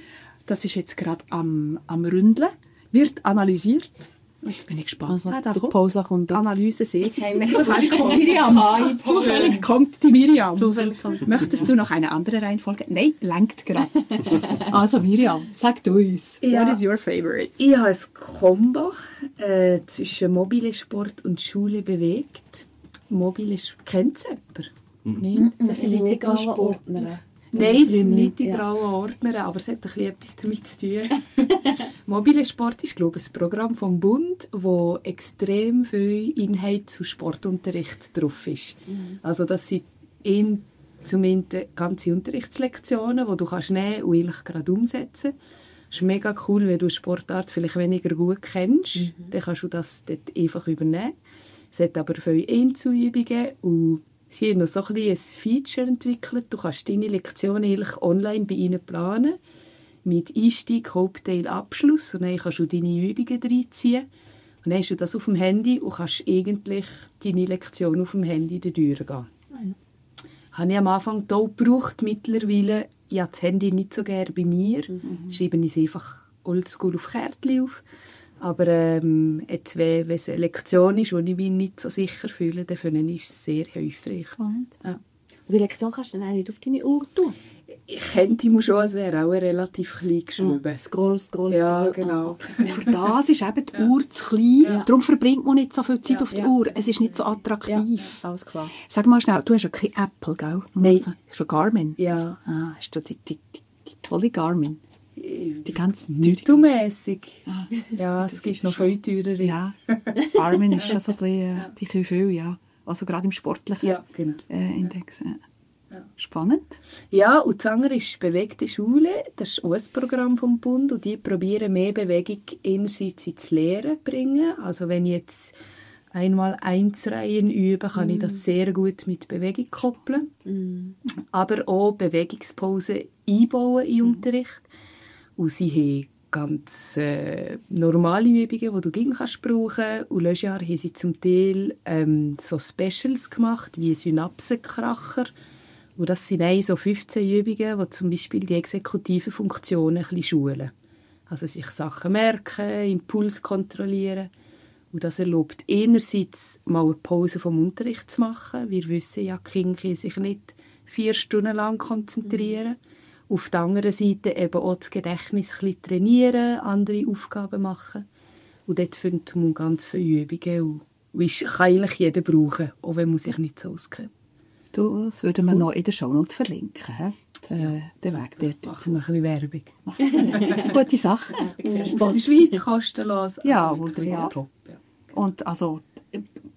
B: Das ist jetzt gerade am, am Ründeln. Wird analysiert. Jetzt bin ich gespannt. Also,
A: die Pause kommt.
B: Analyse sieht.
E: Zufällig kommt
B: Miriam. Zufällig kommt die Miriam.
A: Zufällig kommt.
B: Möchtest du noch eine andere Reihenfolge? Nein, lenkt gerade. Also Miriam, sag du uns.
F: Ja.
B: What is your favorite?
F: Ich habe ein Kombo äh, zwischen mobile Sport und Schule bewegt. Mobile Sport, kennt es jemand?
A: Mhm.
F: Nein,
A: das sind nicht die Ordner.
F: Nein, es sind nicht die ja. grauen Ordner, aber es hat ein bisschen etwas damit zu tun. Mobile Sport ist, glaube ich, ein Programm vom Bund, wo extrem viel Inhalt zu Sportunterricht drauf ist. Mhm. Also das sind in, zumindest ganze Unterrichtslektionen, die du kannst nehmen und eigentlich gerade umsetzen. Das ist mega cool, wenn du Sportart vielleicht weniger gut kennst, mhm. dann kannst du das dort einfach übernehmen. Es hat aber viele Einzelübungen und sie haben noch so ein, ein Feature entwickelt. Du kannst deine Lektionen eigentlich online bei ihnen planen. Mit Einstieg, Hauptteil, Abschluss. Und dann kannst du deine Übungen reinziehen. Und dann hast du das auf dem Handy und kannst eigentlich deine Lektion auf dem Handy durchgehen. Mhm. Habe ich am Anfang auch gebraucht. Mittlerweile, ich habe das Handy nicht so gerne bei mir. Mhm. Schreibe ich es einfach oldschool auf Kärtchen auf. Aber ähm, jetzt, wenn es eine Lektion ist, wo ich mich nicht so sicher fühle, dann finde ich es sehr hilfreich. Ja.
A: Die Lektion kannst du dann auch nicht auf deine Uhr tun?
F: Ich könnte mir schon, es wäre auch relativ klein geschrieben.
A: Ja, scroll, scroll,
F: ja,
A: scroll.
F: genau.
B: Und für das ist eben die Uhr zu klein.
A: Ja.
B: Darum verbringt man nicht so viel Zeit
A: ja,
B: auf die
A: ja.
B: Uhr. Es ist nicht so attraktiv.
A: Ja, alles klar.
B: Sag mal schnell, du hast ja kein Apple, gell?
F: Nein.
B: Also, hast du Garmin?
F: Ja.
B: Ah, hast du die, die, die, die tolle Garmin? Die ganz
F: mittelmässig. Ah. Ja, es gibt noch viel teurere.
B: Ja, Garmin ist schon so ein bisschen, äh, die können viel, ja. Also gerade im sportlichen
F: ja, genau.
B: äh, Index. Äh. Ja. Spannend.
F: Ja, und das andere ist «Bewegte Schule». Das ist auch ein Programm vom Bund und die probieren mehr Bewegung einerseits ins Lehren zu bringen. Also wenn ich jetzt einmal Einsreihen übe, kann mm. ich das sehr gut mit Bewegung koppeln. Mm. Aber auch Bewegungspausen einbauen im mm. Unterricht. Und sie haben ganz äh, normale Übungen, die du gegen kannst brauchen. Und letztes Jahr haben sie zum Teil ähm, so Specials gemacht, wie Synapsenkracher. Und das sind so fünfzehn Übungen, die zum Beispiel die exekutiven Funktionen ein bisschen schulen. Also sich Sachen merken, Impuls kontrollieren. Und das erlaubt einerseits mal eine Pause vom Unterricht zu machen. Wir wissen ja, die Kinder können sich nicht vier Stunden lang konzentrieren. Auf der anderen Seite eben auch das Gedächtnis ein bisschen trainieren, andere Aufgaben machen. Und dort findet man ganz viele Übungen. Und das kann eigentlich jeder brauchen, auch wenn man sich nicht so auskennt.
B: Du, das würden wir cool. noch in den Shownotes verlinken. He? Den, den Weg dort.
F: Machen wir ein bisschen Werbung.
B: Gute Sache.
F: Aus der Schweiz kostenlos.
B: Ja, also, ja. ja. Und also,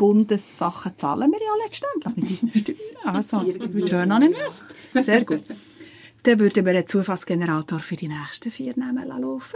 B: Bundessachen zahlen wir ja letztendlich mit unseren Steuern. Also, Return on Invest. Sehr gut. Dann würden wir einen Zufallsgenerator für die nächsten vier Namen laufen.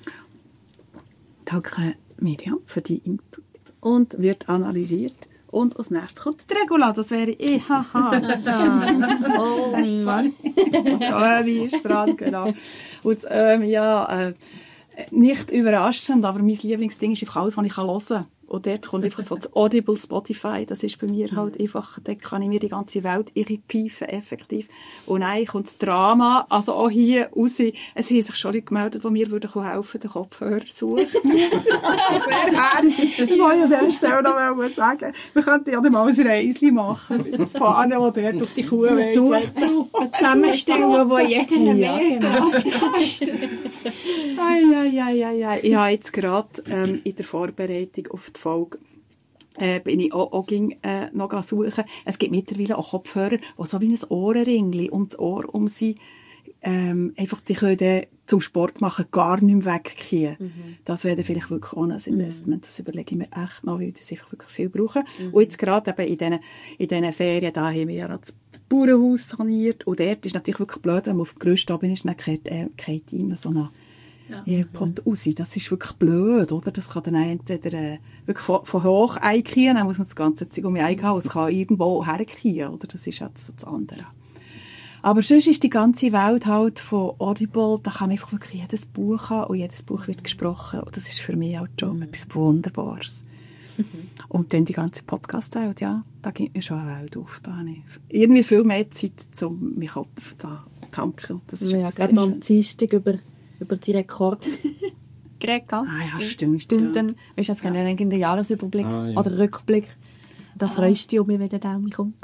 B: Danke, Miriam, für die Input. Und wird analysiert. Und als nächstes kommt die Regula. Das wäre ich. Haha.
E: Oh Mann.
B: Das Ömi ist dran, genau. Und das Ömi, ja, äh, nicht überraschend, aber mein Lieblingsding ist einfach alles, was ich hören kann. Und dort kommt einfach so das Audible, Spotify, das ist bei mir halt einfach, dort kann ich mir die ganze Welt irritieren, effektiv. Und dann kommt das Drama, also auch hier raus, es haben sich schon Leute gemeldet, die mir würden helfen, den Kopfhörer zu suchen. Das ist sehr herzig. Das soll ich an dieser Stelle noch mal sagen. Wir könnten ja mal ein Reisli machen, mit den Fahnen, die dort auf die Kuh
E: eine Suchgruppe zusammenstellen, wo jeder einen
B: Ja,
E: Weg
B: genau.
E: hat.
B: Ei, ei, ei, ei, ei. Ich habe jetzt gerade ähm, in der Vorbereitung auf die Folge äh, bin ich auch, auch ging, äh, noch suchen. Es gibt mittlerweile auch Kopfhörer, die so wie ein Ohrenringli um das Ohr um sie ähm, einfach, die können dann zum Sport machen gar nicht mehr weggehen. Mhm. Das wäre vielleicht wirklich auch ein Investment. Das überlege ich mir echt noch, weil das einfach wirklich viel brauchen. Mhm. Und jetzt gerade eben in diesen, in diesen Ferien, da haben wir ja das Bauernhaus saniert. Und dort ist natürlich wirklich blöd, wenn man auf dem Gerüst oben ist, dann geht, äh, geht immer so eine ja. AirPod raus. Das ist wirklich blöd, oder? Das kann dann entweder äh, wirklich von, von hoch einkriegen, dann muss man das ganze Zeug um mich einhauen, es kann irgendwo herkriegen, oder? Das ist halt so das andere. Aber sonst ist die ganze Welt halt von Audible, da kann man einfach wirklich jedes Buch haben und jedes Buch wird gesprochen. Und das ist für mich auch schon etwas Wunderbares. Mhm. Und dann die ganze Podcast-Welt, ja, da gibt mir schon eine Welt auf. Da habe ich irgendwie viel mehr Zeit, um meinen Kopf da zu tanken. Das ist
A: ja, gerade noch am Dienstag über, über die Rekorde geredet.
B: Ah ja, stimmt.
A: Stunden, ja. Weißt du, es gibt ja einen Jahresüberblick
D: ah, ja.
A: oder Rückblick. Da ah. freust du dich, wenn der Daumen kommt.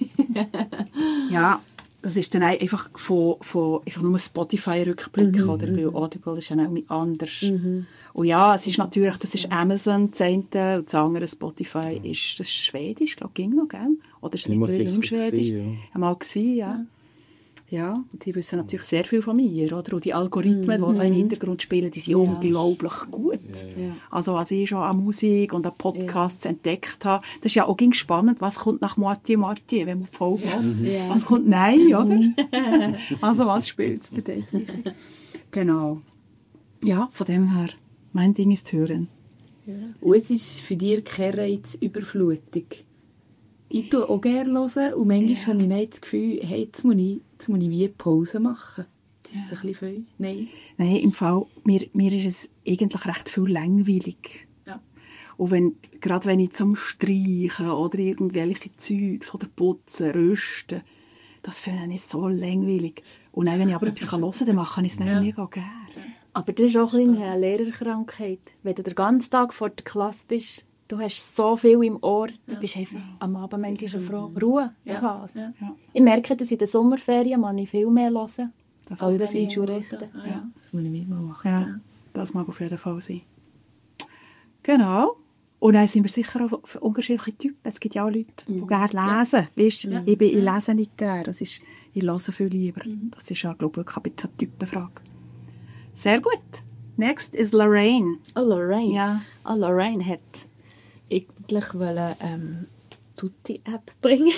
B: Ja. Das ist dann einfach von, von einfach nur Spotify-Rückblick, mhm, oder? Weil Audible ist ja auch anders. Mhm. Und ja, es ist natürlich, das ist Amazon, das eine, und das andere Spotify ist, das ist Schwedisch, glaube ich, ging noch, gell? Oder ist es nicht im Schwedisch? Gewesen, ja. Einmal gewesen, ja. ja. Ja, und die wissen natürlich sehr viel von mir, oder? Und die Algorithmen, mhm. die im Hintergrund spielen, die sind ja. unglaublich gut. Ja, ja. Also, was ich schon an Musik und an Podcasts ja. entdeckt habe, das ist ja auch spannend, was kommt nach Moitié Moitié, wenn man voll hört. Ja. Was kommt Nein, oder? Also, was spielt es denn? Genau. Ja, von dem her, mein Ding ist Hören.
F: Ja. Und es ist für dich keine Reizüberflutung. Ich höre auch gerne hören und manchmal ja. habe ich nicht das Gefühl, hey, jetzt muss ich, jetzt muss ich wie Pause machen. Das ist ja. ein bisschen viel. Nein.
B: Nein, im Fall, mir, mir ist es eigentlich recht viel langweilig. Ja. Und wenn, gerade wenn ich zum Streichen oder irgendwelche Zeugs oder Putzen, Rösten, das finde ich so langweilig. Und dann, wenn ich aber etwas hören kann, dann mache ich es ja. mega gerne.
E: Aber das ist auch ein bisschen eine Lehrerkrankheit. Wenn du den ganzen Tag vor der Klasse bist, du hast so viel im Ohr, du bist einfach ja. am Abend manchmal froh. Ruhe. Ja. Ja. Ja. Ich merke, dass in den Sommerferien man viel mehr hören
B: das
E: als in Schulrechten.
F: Ah, ja. Das muss ich mir mal machen.
B: Ja. Ja. Das mag auf jeden Fall sein. Genau. Und dann sind wir sicher auch für unterschiedliche Typen. Es gibt ja auch Leute, die mhm. gerne lesen. Ja. Weißt, ja. Ich, bin, ich lese nicht gerne. Das ist, ich lese viel lieber. Mhm. Das ist ja, glaube ich, eine Typenfrage. Sehr gut. Next is Lorraine.
A: Oh, Lorraine.
B: Ja.
A: Oh, Lorraine hat eigentlich wollte, ähm, Tutti-App bringen.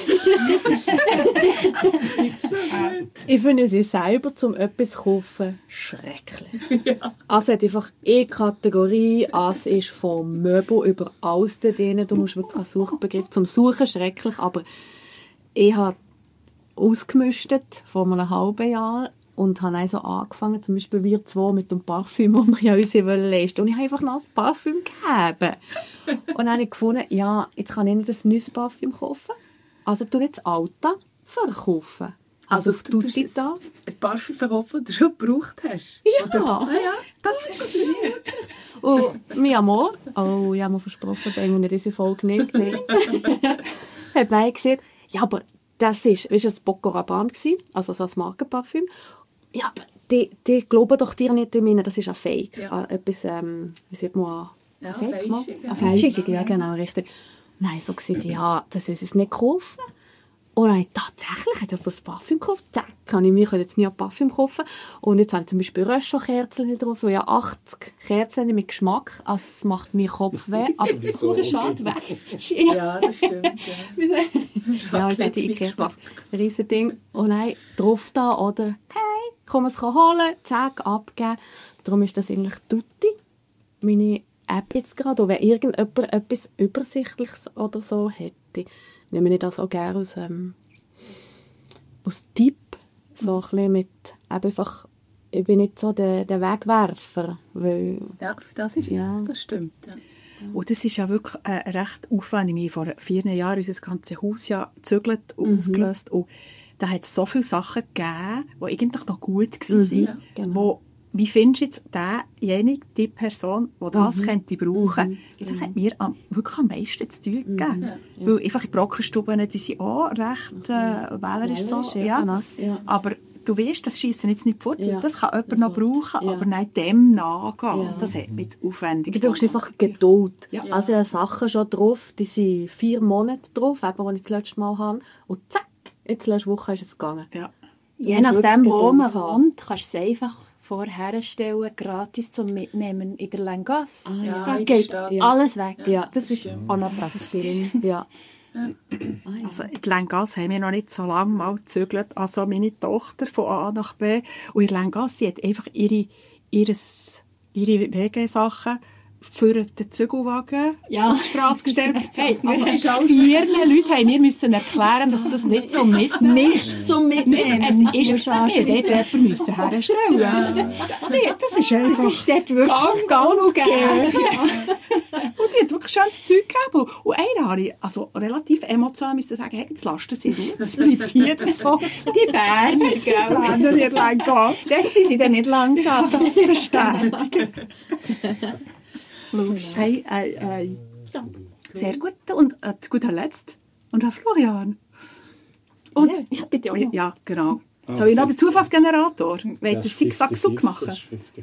A: Ich finde sie selber zum etwas kaufen schrecklich. Ja. Also hat einfach eine Kategorie, es ist von Möbel über alles drin. Du musst wirklich einen Suchbegriff zum Suchen schrecklich, aber ich habe ausgemistet vor einem halben Jahr und habe also angefangen, zum Beispiel wir zwei mit dem Parfüm, das wir ja uns leisten wollten. Und ich habe einfach noch ein Parfüm gegeben. Und dann habe ich gefunden, ja, jetzt kann ich nicht ein neues Parfüm kaufen. Also tu jetzt das alte verkaufen.
F: Also, also du tust ein Parfüm verkaufen, das du schon gebraucht hast?
A: Ja.
F: Oder, ah, ja, das funktioniert.
A: Und mein Amor, oh, ich habe mir versprochen, denke ich diese Folge nicht, nicht. hat mir gesagt, ja, aber das ist, weißt du, das Bocco Rabanne gsi, also so ein Markenparfüm. Ja, aber die, die glauben doch dir nicht, das ist ein Fake. Ja. Etwas, ähm, wie sagt man,
F: ja,
A: Fake?
F: Fälschung.
A: Eine Fälschung, ja, genau, richtig. Nein, so gesagt, ja, das soll es nicht kaufen. Und dann tatsächlich hat er das Parfüm gekauft. Zack, kann ich mir jetzt nie ein Parfüm kaufen. Und jetzt habe ich zum Beispiel Röschel-Kerzen drauf, so ja achtzig Kerzen mit Geschmack. Also es macht mir Kopf weh, aber das ist so schade weg.
F: Ja, das stimmt. Ja,
A: ja ist nicht die Ikea. Riesen Ding. Und dann drauf da, oder hey, komm es holen, zack, abgeben. Darum ist das eigentlich tutti. Meine App jetzt gerade. Und wenn irgendjemand etwas Übersichtliches oder so hätte, nehme ich das auch gerne aus, ähm, aus Tipp, so ein bisschen mit, einfach, ich bin nicht so der, der Wegwerfer, weil,
F: ja, für das ist
A: ja.
F: es, das stimmt. Ja.
B: Und das ist ja wirklich äh, recht aufwendig. Wir haben vor vier Jahren unser ganzes Haus ja gezügelt und mhm. aufgelöst und da hat es so viele Sachen gegeben, die eigentlich noch gut waren, mhm, ja, genau. wo wie findest du jetzt diejenige, die Person, die das mhm. könnte brauchen? Mhm. Das hat mir am, wirklich am meisten zu tun gegeben. Mhm. Ja, ja. Weil einfach in Brockenstuben, die sind auch recht äh, wählerisch so. Ja. Ja. Ja. Aber du weißt, das schiessen jetzt nicht fort. Ja. Das kann jemand noch brauchen, ja. aber nicht dem nachgehen. Ja. Das hat mich aufwendig.
A: Du brauchst einfach Geduld. Ja. Also ich habe Sachen schon drauf, die sind vier Monate drauf, eben, die ich das letzte Mal habe. Und zack, jetzt letzte Woche ist es gegangen.
E: Ja. Je nachdem, wo man wohnt, kannst du es einfach vorherstellen, gratis zum Mitnehmen in der Langasse. Ah, ja, da geht Stadt. Alles weg.
A: Ja,
E: das ist
A: stimmt.
E: Auch noch praktisch.
A: Ja.
B: Also in Langasse haben wir noch nicht so lange mal gezügelt. Also meine Tochter von A nach B. Und in Langasse hat einfach ihre, ihres, ihre W G-Sachen für den Zügelwagen
E: ja.
B: auf die Straße gestellt. Hey, also vier Leute haben mir müssen erklären, dass das nicht zum Mitnehmen
E: nicht zum Mitnehmen
B: es ist. Wir hätten jemanden müssen herstellen. Ja. Das ist einfach
E: das ist dort wirklich ganz gegeben.
B: Und die hat wirklich schönes Zeug gegeben. Und einer habe ich also relativ emotional müssen sagen, hey, jetzt lasst sie ruhig. Das bleibt hier so.
E: Die Berner, gell?
B: Die Berner, ihr Langasse.
E: Dort sind sie dann nicht langsam.
B: Das ist beständig. Hey, hey, hey. Sehr gut. Und äh, zu guter Letzt. Und Herr Florian. Und,
E: ja, ich bitte auch noch.
B: Ja, genau. Oh, soll ich noch den Zufallsgenerator? Wollt ihr Zigzag-Suck machen?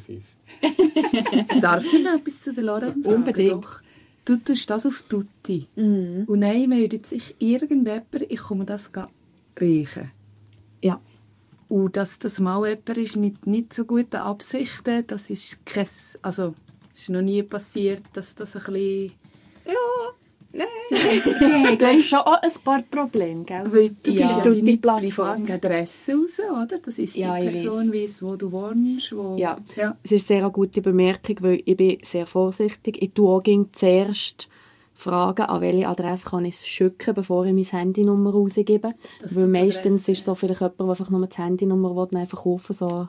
F: Darf ich noch etwas zu der Lauren fragen?
B: Unbedingt.
F: Du tust das auf Tutti. Mhm. Und nein, meldet sich irgendjemand, ich komme das riechen.
A: Ja.
F: Und dass das mal jemand ist mit nicht so guten Absichten, das ist kein, also es ist noch nie passiert, dass das ein bisschen...
E: Ja, nein. Sie haben, glaube ich, schon auch ein paar Probleme, gell?
F: Weil du
E: ja.
F: bist ja deine private Adresse raus, oder? Das ist
A: ja,
F: die Person, weiss, wo du wohnst. Wo...
A: Ja. ja, es ist sehr eine gute Bemerkung, weil ich bin sehr vorsichtig. Ich tue auch zuerst fragen, an welche Adresse kann ich es schicken, bevor ich meine Handynummer rausgebe. Das weil meistens Adresse, ist so vielleicht jemand, der einfach nur die Handynummer will, einfach kaufen, so,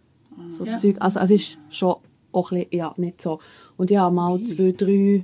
A: so ja. Zeug. Also es ist schon auch ein bisschen, ja, nicht so. Und ich habe mal zwei, drei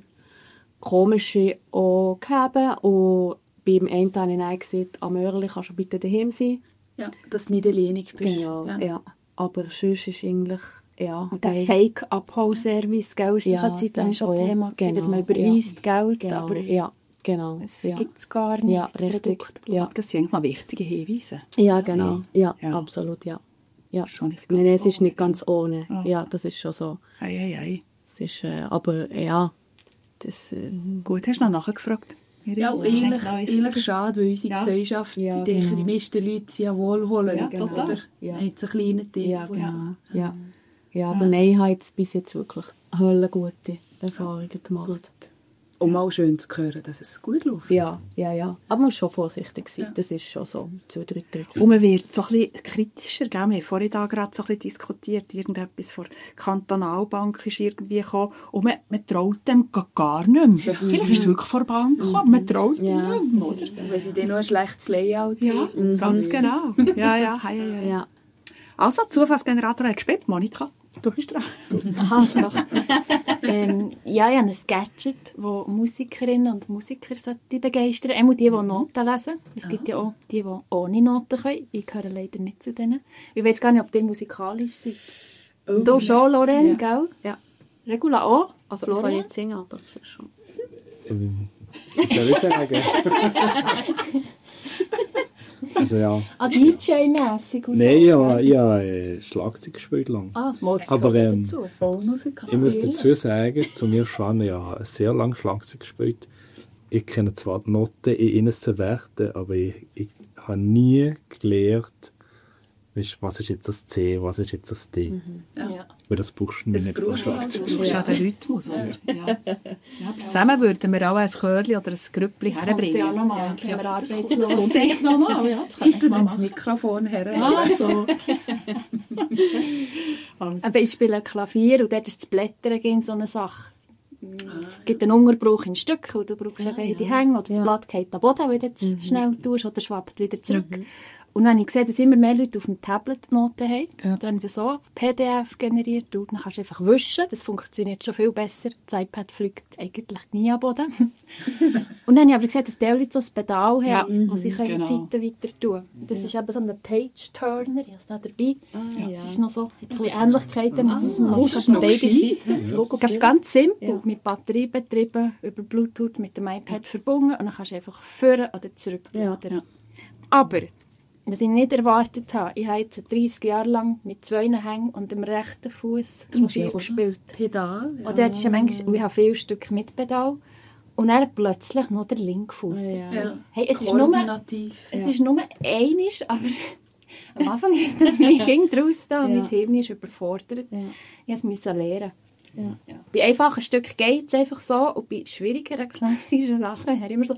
A: komische auch gehabt. Und beim einen habe ich dann gesagt, am Mörli kannst du bitte daheim sein.
F: Ja, dass du nicht alleinig bist.
A: Genau, ja. ja. Aber sonst ist eigentlich, ja.
E: Und der Fake-Abholservice, gell, ist
A: ja,
E: die Zeit lang schon
A: auch,
E: Thema
A: genau,
E: dass man überweist
A: ja.
E: Geld,
A: genau,
E: aber
A: ja, genau.
E: es
A: ja.
E: gibt es gar nicht.
A: Ja, richtig.
B: Ja. Das sind eigentlich noch wichtige Hinweise.
A: Ja, genau. Ja, ja.
B: ja.
A: absolut, ja. ja.
B: Schon nicht
A: ganz nein, nein, es ist nicht ganz ohne. Oh. Ja, das ist schon so.
B: Ei, ei, ei.
A: Es ist, äh, aber ja, das... Äh,
B: Gut, hast du noch nachgefragt?
F: Ja, eigentlich, eigentlich schade, weil unsere ja. Gesellschaft,
A: ja,
F: die,
A: genau.
F: die meisten Leute sind ja wohlwollend,
B: ja, genau.
F: oder?
A: Ja.
F: Hat so kleine Dinge.
A: Ja, genau. Ja, ja. ja aber ja. nein, ich habe jetzt bis jetzt wirklich höllengute Erfahrungen gemacht.
F: Um mal schön zu hören, dass es gut läuft.
A: Ja, ja, ja. Aber man muss schon vorsichtig sein. Ja. Das ist schon so. Zwei, drei Tricks.
B: Und man wird so ein bisschen kritischer. Gell? Wir haben vorhin da gerade so ein bisschen diskutiert. Irgendetwas von der Kantonalbank ist irgendwie gekommen. Und man, man traut dem gar nicht mehr. Ja. Vielleicht ist es wirklich von der Bank gekommen, aber man traut dem
A: ja.
B: nicht
F: mehr. Weil sie dann noch ein schlechtes Layout
B: ja, haben. Ja, ganz genau. Ja, ja, ja, ja, ja. Also, Zufallsgenerator hat gespielt. Monika, du bist dran.
E: Aha, doch. ähm, ja, ich habe ein Gadget, das Musikerinnen und Musiker begeistern. Einmal die, die Noten lesen. Es gibt ja auch die, die ohne Noten können. Ich gehöre leider nicht zu denen. Ich weiss gar nicht, ob die musikalisch sind. Oh, du schon, Lorraine, ja. Gell?
A: Ja.
E: Regula auch?
A: Also, ich kann nicht singen, aber schon.
D: Ähm, was soll ich sagen? Also ja.
E: Ah, D J-mässig?
D: Nein, ja, ich habe äh, Schlagzeug gespielt lang.
E: Ah,
D: aber ähm,
E: dazu.
D: Ich muss dazu sagen, zu mir schon, ich habe sehr lange Schlagzeug gespielt. Ich kenne zwar die Noten in einzelnen Werten, aber ich, ich habe nie gelernt, weißt, was ist jetzt das C, was ist jetzt das D. Mhm.
E: Ja.
D: Weil das brauchst du nicht
B: Das brauchst du
D: Schlagzeug.
B: Du brauchst ja den Rhythmus, oder? Ja. Ja. Zusammen würden wir auch ein Chörli oder ein Grüppli
E: Kommt
B: herbringen.
E: ja noch mal.
B: Ja,
E: Ja,
B: das kommt das kommt vielleicht noch mal. Ja, das
F: Ich
B: kann
F: tue
B: man
F: das
B: machen.
F: Mikrofon her.
B: Also. Also.
E: Aber ich spiele Klavier und dort ist das Blättern gegen so eine Sache. Es gibt einen Unterbruch in Stücken und du brauchst ja, eben die Hänge oder das Blatt geht am Boden, wenn du jetzt mhm. schnell tust oder schwappt wieder zurück. Mhm. Und dann habe ich gesehen, dass immer mehr Leute auf dem Tablet Noten haben. Ja. Dann habe ich das so P D F generiert und dann kannst du einfach wischen. Das funktioniert schon viel besser. Das iPad fliegt eigentlich nie am Boden. Und dann habe ich aber gesehen, dass die Leute so ein Pedal haben, ja. wo sie genau. die Zeiten weiter tun. Das ja. ist eben so ein Page-Turner. Ich habe es da dabei. Ah, das ja. ist noch so ein bisschen Ähnlichkeiten mit diesem Maus. Du kannst ein Baby Das ist ganz simpel, ja. mit Batterie betrieben, über Bluetooth mit dem iPad verbunden und dann kannst du einfach führen oder zurück. Ja. Aber was ich nicht erwartet habe, ich habe jetzt dreißig Jahre lang mit zwei Hängen und dem rechten Fuß Klavier gespielt.
F: Pedal.
E: Ja. Und dort ist ja manchmal, ich habe viele Stücke mit Pedal. Und dann plötzlich noch der linke Fuß
F: ja.
E: dazu.
F: Ja.
E: Hey, es ist nur, es ist nur einisch, aber am Anfang hat es mich ging draus da und ja. mein Hirn ist überfordert. Ja. Ich musste es lernen. Ja. Ja. Bei einfachen Stücken geht es einfach so und bei schwierigeren klassischen Sachen habe ich immer so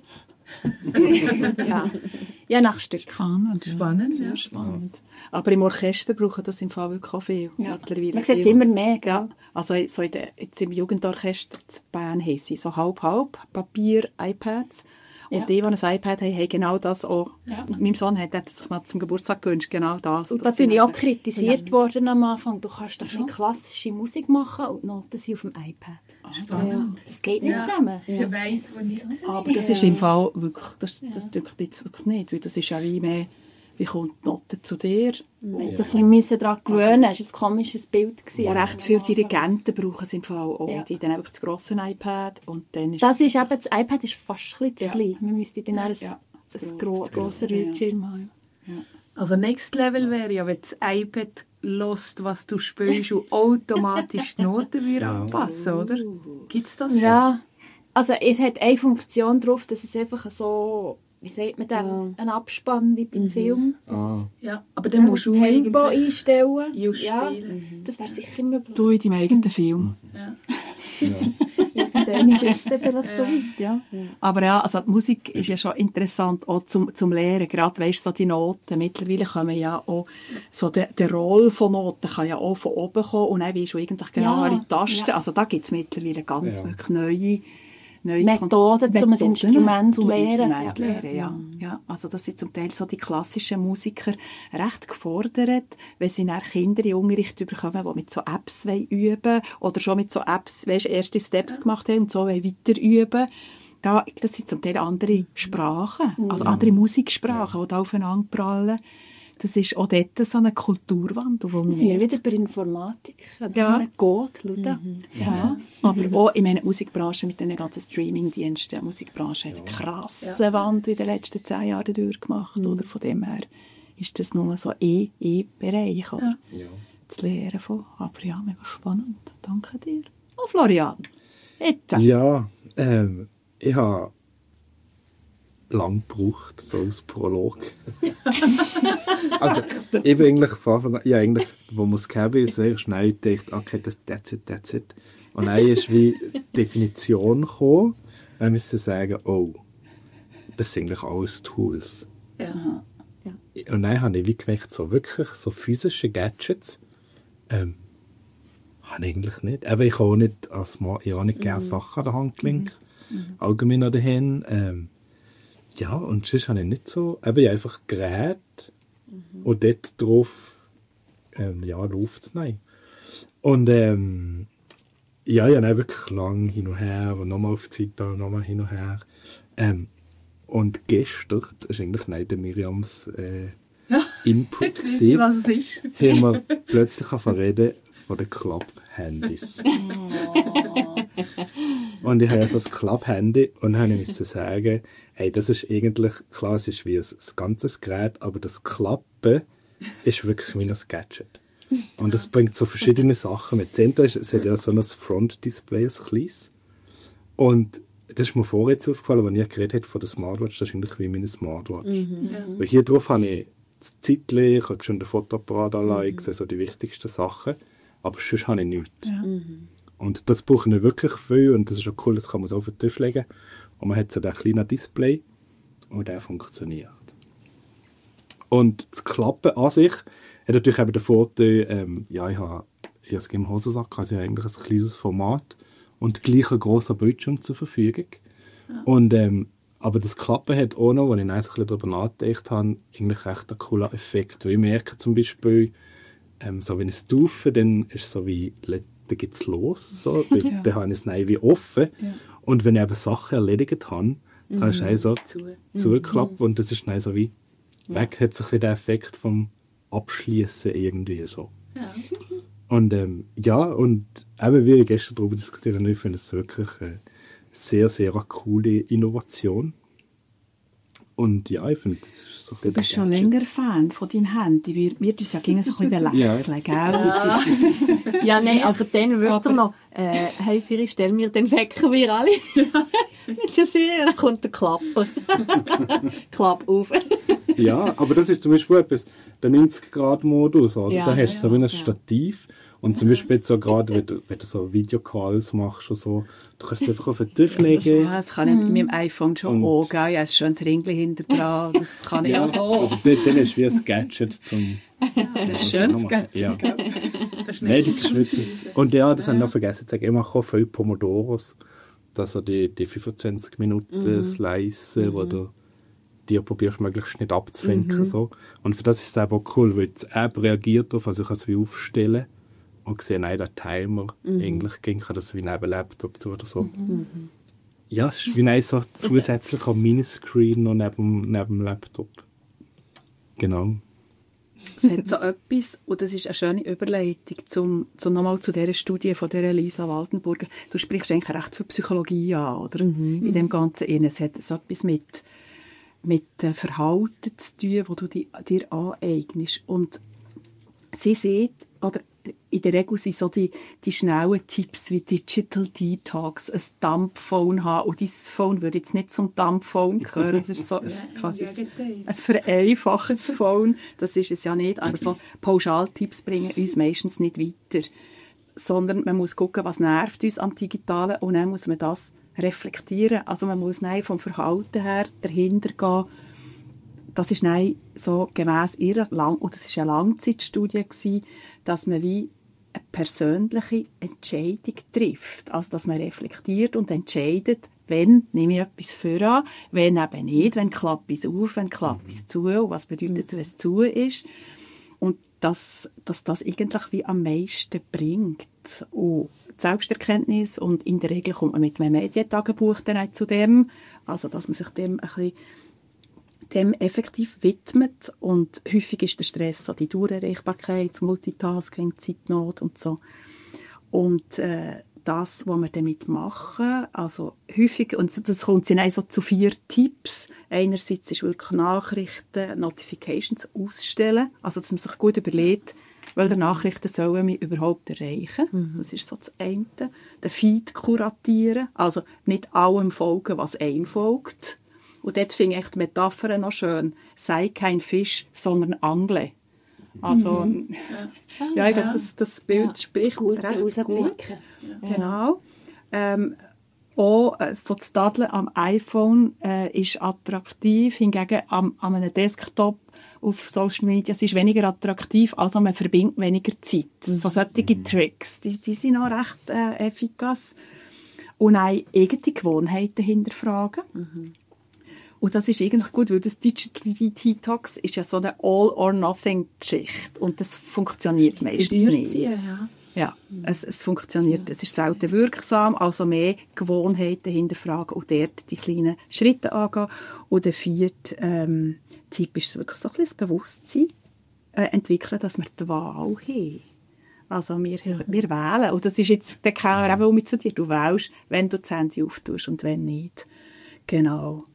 E: ja. ja, nach Stück.
B: Spannend,
F: spannend,
B: ja.
F: ja.
B: Spannend. Aber im Orchester brauchen das im Fall wirklich auch viel.
E: Ja.
B: Mittlerweile.
E: Man sieht es immer mehr.
B: Ja. Also so in der, jetzt im Jugendorchester zu Bern haben sie so halb-halb Papier, iPads. Und ja. die, die ein iPad haben, haben genau das auch. Ja. Mein Sohn hat sich mal zum Geburtstag gewünscht, genau das.
E: Und da bin ich auch kritisiert ja. worden am Anfang. Du kannst doch nicht klassische Musik machen und Noten sind auf dem iPad.
F: Spannend.
E: Das geht nicht ja. zusammen.
F: Das ist ein Weiss, wo nicht.
B: Aber das ist im Fall wirklich, das, das denke ich jetzt wirklich nicht, weil das ist ja wie mehr, wie kommt die Note zu dir?
E: Wir mussten ein bisschen daran gewöhnen, es war ein komisches Bild gewesen.
B: Und recht viele Dirigenten brauchen es im Fall auch. Ja. Die haben dann einfach das grosse iPad und dann ist
E: das ist eben, das iPad ist fast ein bisschen zu
B: ja.
E: klein. Wir müssten dann ein,
B: ja.
E: ein gro- grosser Bildschirm haben.
F: Ja. Also Next Level wäre ja, wenn das iPad hört, was du spielst und automatisch die Noten würde anpassen, oder? Gibt es das schon?
E: Ja, also es hat eine Funktion drauf, dass es einfach so, wie sagt man dem, ja. ein Abspann wie beim mhm. Film.
F: Ah. Ja, aber dann musst du
E: Tempo einstellen.
F: Just
E: ja,
F: spielen.
E: Das wäre sicher möglich.
B: Du in deinem eigenen Film.
F: Ja.
E: Ja. Dann ist es dann vielleicht ja. so weit, ja.
B: Aber ja, also die Musik ist ja schon interessant, auch zum, zum Lehren. Gerade, weisst, so die Noten. Mittlerweile kommen ja auch, so der, der Roll von Noten kann ja auch von oben kommen und dann weisst du eigentlich genau ja. die Tasten. Ja. Also da gibt es mittlerweile ganz ja. wirklich neue, neue
E: Methoden, Methoden, um ein Instrument zu lernen.
B: Instrument ja. lernen ja. Ja. Also das sind zum Teil so die klassischen Musiker recht gefordert, wenn sie dann Kinder in Unterricht bekommen, die mit so Apps üben wollen oder schon mit so Apps weißt, erste Steps ja. gemacht haben und so weiter üben. Da, das sind zum Teil andere Sprachen, also andere Musiksprachen, ja. die da aufeinander prallen. Das ist auch dort so eine Kulturwandel.
E: Wir sind ja wieder bei Informatik.
B: Ja.
E: Geht, mhm.
B: ja. ja. Aber auch in meiner Musikbranche mit den ganzen Streamingdiensten. Die Musikbranche hat eine krasse ja. Wandel in den letzten zehn Jahren durchgemacht. Mhm. Oder? Von dem her ist das nur so ein E-Bereich. Ja. Ja. Das Lehren von. Aber ja, mega spannend. Danke dir. Oh, Florian. Jetzt.
D: Ja, ähm, ich habe lang gebraucht, so als Prolog. Also, ich bin eigentlich von Anfang an, ja, eigentlich, wo man es geben ist, sehr schnell gedacht, okay, das, that's it, that's it. Und dann ist wie Definition gekommen, dann müssen sagen, oh, das sind eigentlich alles Tools.
F: Ja.
D: Ja. Und dann habe ich wie gemerkt, so wirklich, so physische Gadgets, ähm, habe ich eigentlich nicht. Aber ich habe auch nicht, als Mann, ich habe auch nicht gerne mhm. Sachen an der Hand gelenkt, mhm. allgemein an den Händen. Ähm, Ja, und sonst habe ich nicht so, eben einfach Geräte mhm. und dort drauf ähm, ja, läuft es nicht. Und ähm, ja, ich habe wirklich lang hin und her und nochmal auf die Zeit und nochmal hin und her. Ähm, und gestern, das war eigentlich nicht der Miriams äh,
F: ja.
D: Input,
F: ich weiß, was es ist.
D: haben wir plötzlich reden von den Club-Handys. Oh. Und ich habe so ein Club-Handy und dann musste ich sagen, hey, das ist eigentlich, klar, es ist wie ein, ein ganzes Gerät, aber das Klappen ist wirklich wie ein Gadget. Und das bringt so verschiedene Sachen mit. Es hat ja so ein Front-Display, ein kleines. Und das ist mir vorher jetzt aufgefallen, als ich geredet habe von der Smartwatch, das ist eigentlich wie meine Smartwatch.
A: Mhm.
B: Ja.
D: Weil hier drauf habe ich das Zeitchen, ich habe schon den Fotoapparat anlegen, mhm. so die wichtigsten Sachen, aber sonst habe ich nichts.
B: Ja.
A: Mhm.
D: Und das brauche ich wirklich viel und das ist auch cool, das kann man so auf den Tisch legen. Und man hat so ein kleines Display und der funktioniert. Und das Klappen an sich hat natürlich eben den Vorteil, ähm, ja, ich habe, ich habe es im Hosensack, also ich habe eigentlich ein kleines Format und gleich ein grosser Bildschirm zur Verfügung. Ja. Und, ähm, aber das Klappen hat auch noch, als ich dann so ein bisschen darüber nachgedacht habe, eigentlich recht einen coolen Effekt. Weil ich merke zum Beispiel, ähm, so wenn ich es taufe, dann ist es so wie, dann geht es los, so, ja. Dann habe ich es wie offen. Ja. Und wenn ich eben Sachen erledigt habe, kann mhm. ich es so zu. zuklappen mhm. und das ist dann so wie ja. weg, hat so ein bisschen den Effekt vom Abschließen irgendwie so.
B: Ja.
D: Und ähm, ja, und eben wie wir gestern darüber diskutieren, ich finde es wirklich eine sehr, sehr coole Innovation. Und ja, ich finde, das ist so...
B: Du bist schon länger Fan von deinem Handy. Wir, wir uns ja gingen so ein bisschen belächeln, gell?
A: Ja, ja nein, aber dann wirst du noch... Äh, hey Siri, stell mir den Wecker, wir alle. Mit der Siri, dann kommt der Klapper. Klapp auf.
D: Ja, aber das ist zum Beispiel etwas, der neunzig-Grad-Modus, oder?
A: Ja,
D: da hast du
A: ja,
D: so wie ein
A: ja.
D: Stativ. Und zum Beispiel jetzt so gerade, wenn du, wenn du so Videocalls machst und so, du kannst es einfach auf den Tisch legen.
B: Ja, das kann ich mit meinem iPhone schon auch, gell? Ich habe ein schönes Ringchen hinter dran, das kann ich
D: ja,
B: auch so.
D: Aber dann, dann ist wie ein Gadget zum...
B: Ein schönes Gadget,
D: ja.
B: gell?
D: Das Nein, das ist nicht... Und ja, das ja. habe ich noch vergessen zu sagen, ich mache auch viele Pomodoros, dass die, die fünfundzwanzig Minuten mhm. Slice, mhm. wo du dir probierst, möglichst nicht abzulenken. Mhm. So. Und für das ist es eben auch cool, weil die App reagiert darauf, also ich kann es wie aufstellen und sehe, nein, der Timer, mhm. eigentlich ging ich das wie neben Laptop tun oder so. Mhm. Ja, es ist wie ein so zusätzlicher Miniscreen noch neben, neben dem Laptop. Genau.
B: Es hat so etwas, und das ist eine schöne Überleitung zum, zum nochmal zu dieser Studie von der Lisa Waldenburger. Du sprichst eigentlich recht für Psychologie an, oder? Mhm. In dem Ganzen. Es hat so etwas mit, mit Verhalten zu tun, das du dir, dir aneignest. Und sie sieht, oder in der Regel sind so die, die schnellen Tipps wie Digital Detox, ein Dumbphone haben. Und dein Phone würde jetzt nicht zum Dumbphone gehören. Das ist so ein, quasi ein, ein vereinfachtes Phone. Das ist es ja nicht. Aber so Pauschaltipps bringen uns meistens nicht weiter. Sondern man muss gucken, was nervt uns am Digitalen. Und dann muss man das reflektieren. Also man muss dann vom Verhalten her dahinter gehen. Das ist dann so gemäss ihrer, Lang- und das war eine Langzeitstudie gewesen, dass man wie eine persönliche Entscheidung trifft. Also, dass man reflektiert und entscheidet, wenn nehme ich etwas vor an, wenn eben nicht, wenn klappt es auf, wenn klappt es zu, und was bedeutet es, wenn es zu ist. Und dass, dass das eigentlich wie am meisten bringt. Und die Selbsterkenntnis, und in der Regel kommt man mit einem Medientagebuch dann auch zu dem, also dass man sich dem ein bisschen dem effektiv widmet, und häufig ist der Stress so die Dauererreichbarkeit, das Multitasking, Zeitnot und so. Und äh, das, was wir damit machen, also häufig, und das kommt dann so zu vier Tipps. Einerseits ist wirklich Nachrichten, Notifications ausstellen, also dass man sich gut überlegt, welche Nachrichten sollen wir überhaupt erreichen. Mhm. Das ist so das eine. Den Feed kuratieren, also nicht allem folgen, was einem folgt. Und dort finde ich die Metapher noch schön. Sei kein Fisch, sondern angle. Also, mhm. ja. ja, ich glaube, das, das Bild ja. spricht gut, recht gut. Ja. Genau. Ähm, auch so das Daddeln am iPhone äh, ist attraktiv. Hingegen am, an einem Desktop auf Social Media es ist weniger attraktiv, also man verbindet weniger Zeit. So solche mhm. Tricks, die, die sind auch recht äh, efficace. Und auch eigene Gewohnheiten hinterfragen. Mhm. Und das ist eigentlich gut, weil das Digital Detox ist ja so eine All-or-Nothing-Geschichte. Und das funktioniert meistens nicht.
F: Sie, ja,
B: ja es, es funktioniert. Es ist selten wirksam, also mehr Gewohnheiten hinterfragen und dort die kleinen Schritte angehen. Und der vierte ähm, Tipp ist wirklich so ein bisschen das Bewusstsein äh, entwickeln, dass wir die Wahl haben. Also wir, wir wählen. Und das ist jetzt der Kerl eben auch mit zu dir. Du wählst, wenn du das Handy auftust und wenn nicht. Genau.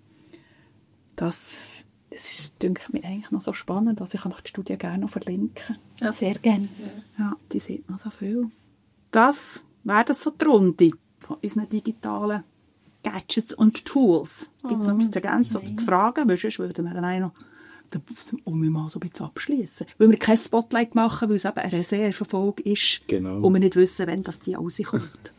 B: Das, das ist, denke ich, mir eigentlich noch so spannend. Also ich kann die Studie gerne noch verlinken.
E: Ja, sehr gerne.
B: Ja, die sieht noch so viel. Das wäre das so die Runde von unseren digitalen Gadgets und Tools. Gibt es noch etwas zu ergänzen oder zu fragen? Weil sonst würden wir dann auch noch um wir mal so ein bisschen abschließen. Weil wir kein Spotlight machen, weil es eben eine Reservefolge ist
D: Genau.
B: und wir nicht wissen, wann das die rauskommt.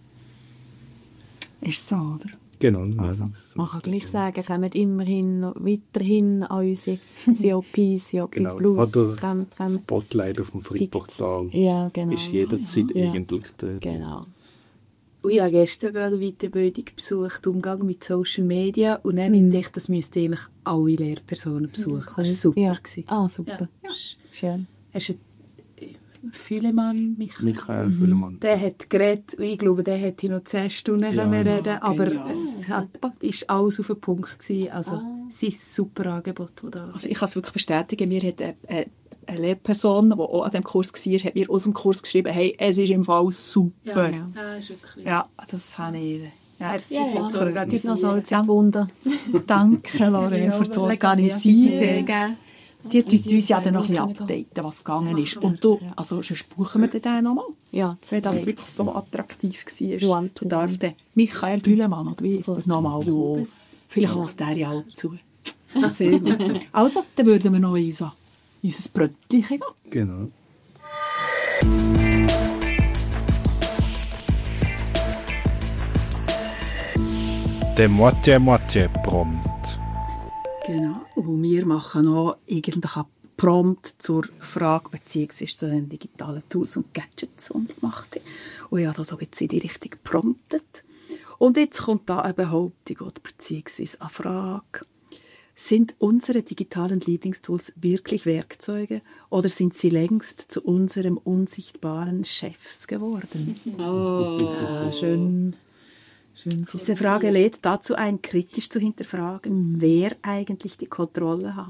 B: Ist so, oder?
D: Genau.
B: Also,
D: so.
A: Man kann gleich sagen, kommen immerhin noch weiterhin an unsere C O P, C O P
D: Genau.
A: Plus.
D: Oder
A: Dann, dann
D: Spotlight auf dem Free-Portal
A: ja, genau.
D: ist jederzeit
A: Ja.
D: eigentlich dort.
A: Genau.
F: Und ich habe gestern gerade eine Weiterbildung besucht, Umgang mit Social Media. Und dann mhm. dachte ich, das müssten eigentlich alle Lehrpersonen besuchen. Das war super.
A: Ja.
F: gewesen.
A: Ah, super.
F: Ja.
A: Schön.
F: Hast du Fülemann, Michael?
D: Michael Fülemann.
F: Der hat geredet, und ich glaube, der hätte noch zehn Stunden
D: Ja.
F: können reden, aber
B: Genial.
F: es hat, ist alles auf den Punkt gewesen. Also,
A: Ah.
F: es ist ein super Angebot, das da
B: Also ich kann es wirklich bestätigen, mir hat eine, eine, eine Lehrperson, die auch an diesem Kurs war, hat mir aus dem Kurs geschrieben, hey, es ist im Fall super.
F: Ja, ja, ist wirklich.
B: Ja, das habe ich... Ja,
F: Merci
A: Ja,
F: für
A: ja.
F: das
A: Gibt noch
F: Organisieren.
A: Salz in die Wunde.
B: danke, Lorraine, für das
A: Sehr
B: Organisieren.
A: gerne.
B: Die tut uns ja dann noch ein bisschen updaten, was gegangen ist. Und du, also sonst buchen wir den noch mal.
A: Ja,
B: Wenn das wirklich so attraktiv war.
A: Joan,
B: Du darfst den Michael Bühlemann, oder wie ist das nochmal? Vielleicht lässt der ja auch zu. Sehr gut. Also, dann würden wir noch in unser, in unser Brötchen gehen.
D: Genau.
G: Der Moitié-Moitié-Prompt.
B: Genau. Und wir machen noch eigentlich einen Prompt zur Frage beziehungsweise zu den digitalen Tools und Gadgets, die wir gemacht haben. Und ich habe da so ein bisschen in die Richtung gepromptet. Und jetzt kommt da eine Behauptung oder beziehungsweise eine Frage. Sind unsere digitalen Lieblingstools wirklich Werkzeuge oder sind sie längst zu unserem unsichtbaren Chefs geworden?
F: Ah, schön. schön
B: Diese Frage lädt dazu ein, kritisch zu hinterfragen, wer eigentlich die Kontrolle hat.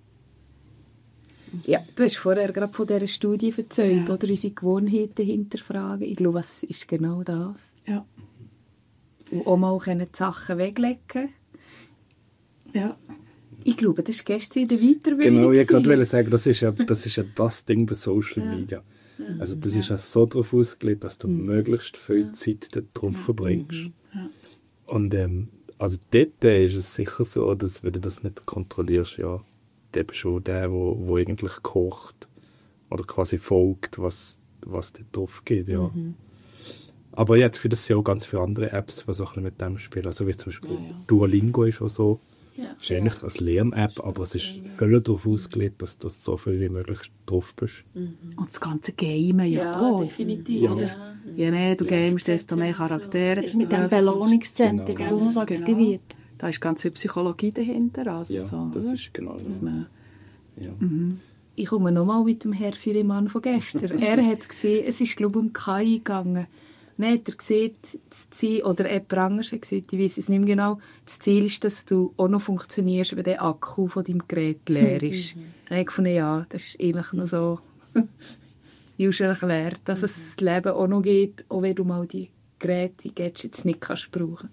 F: Ja, du hast vorher gerade von dieser Studie erzählt,
B: Ja.
F: oder unsere Gewohnheiten hinterfragen. Ich glaube, es ist genau das.
B: Ja.
F: Und auch mal können die Sachen weglegen.
B: Ja.
F: Ich glaube, das war gestern in der Weiterbildung.
D: Genau, ich
F: gewesen.
D: wollte sagen, das ist, ja, das ist ja das Ding bei Social Media. Also das ist ja so darauf ausgelegt, dass du möglichst viel Zeit darauf verbringst. Und ähm, also dort ist es sicher so, dass wenn du das nicht kontrollierst, ja, der bist schon der, wo, wo eigentlich kocht oder quasi folgt, was, was dort drauf geht, ja. Aber jetzt für das sind auch ganz viele andere Apps, die so ein bisschen mit dem spielen. Also wie zum Beispiel
A: Ja, ja.
D: Duolingo ist auch so.
F: Ja.
D: Es ist eigentlich eine Lern-App, aber es ist völlig darauf ausgelegt, dass du so viel wie möglich drauf bist.
B: Und das ganze Gamen ja,
F: Ja,
B: auch.
F: definitiv.
D: Ja.
F: Ja.
B: Je mehr du gamest, desto mehr Charaktere.
E: Das mit dem Belohnungszentrum,
D: Genau.
E: das aktiviert.
B: Da ist ganz viel Psychologie dahinter. Also
D: Ja,
B: so,
D: das
B: oder?
D: ist genau das.
B: Dass man-
D: Ja.
F: Ich komme nochmal mit dem Herrn Fülemann von gestern. Er hat gesehen, es ist, glaube ich, um K I gegangen. Dann hat er gesehen, das Ziel, oder jemand anderes hat gesehen, ich weiß es nicht mehr genau, das Ziel ist, dass du auch noch funktionierst, wenn der Akku von deinem Gerät leer ist. Dann habe ich gefunden, ja, das ist eigentlich noch so just erklärt, dass es das Leben auch noch geht, auch wenn du mal die Geräte, die Gadgets nicht kannst brauchen.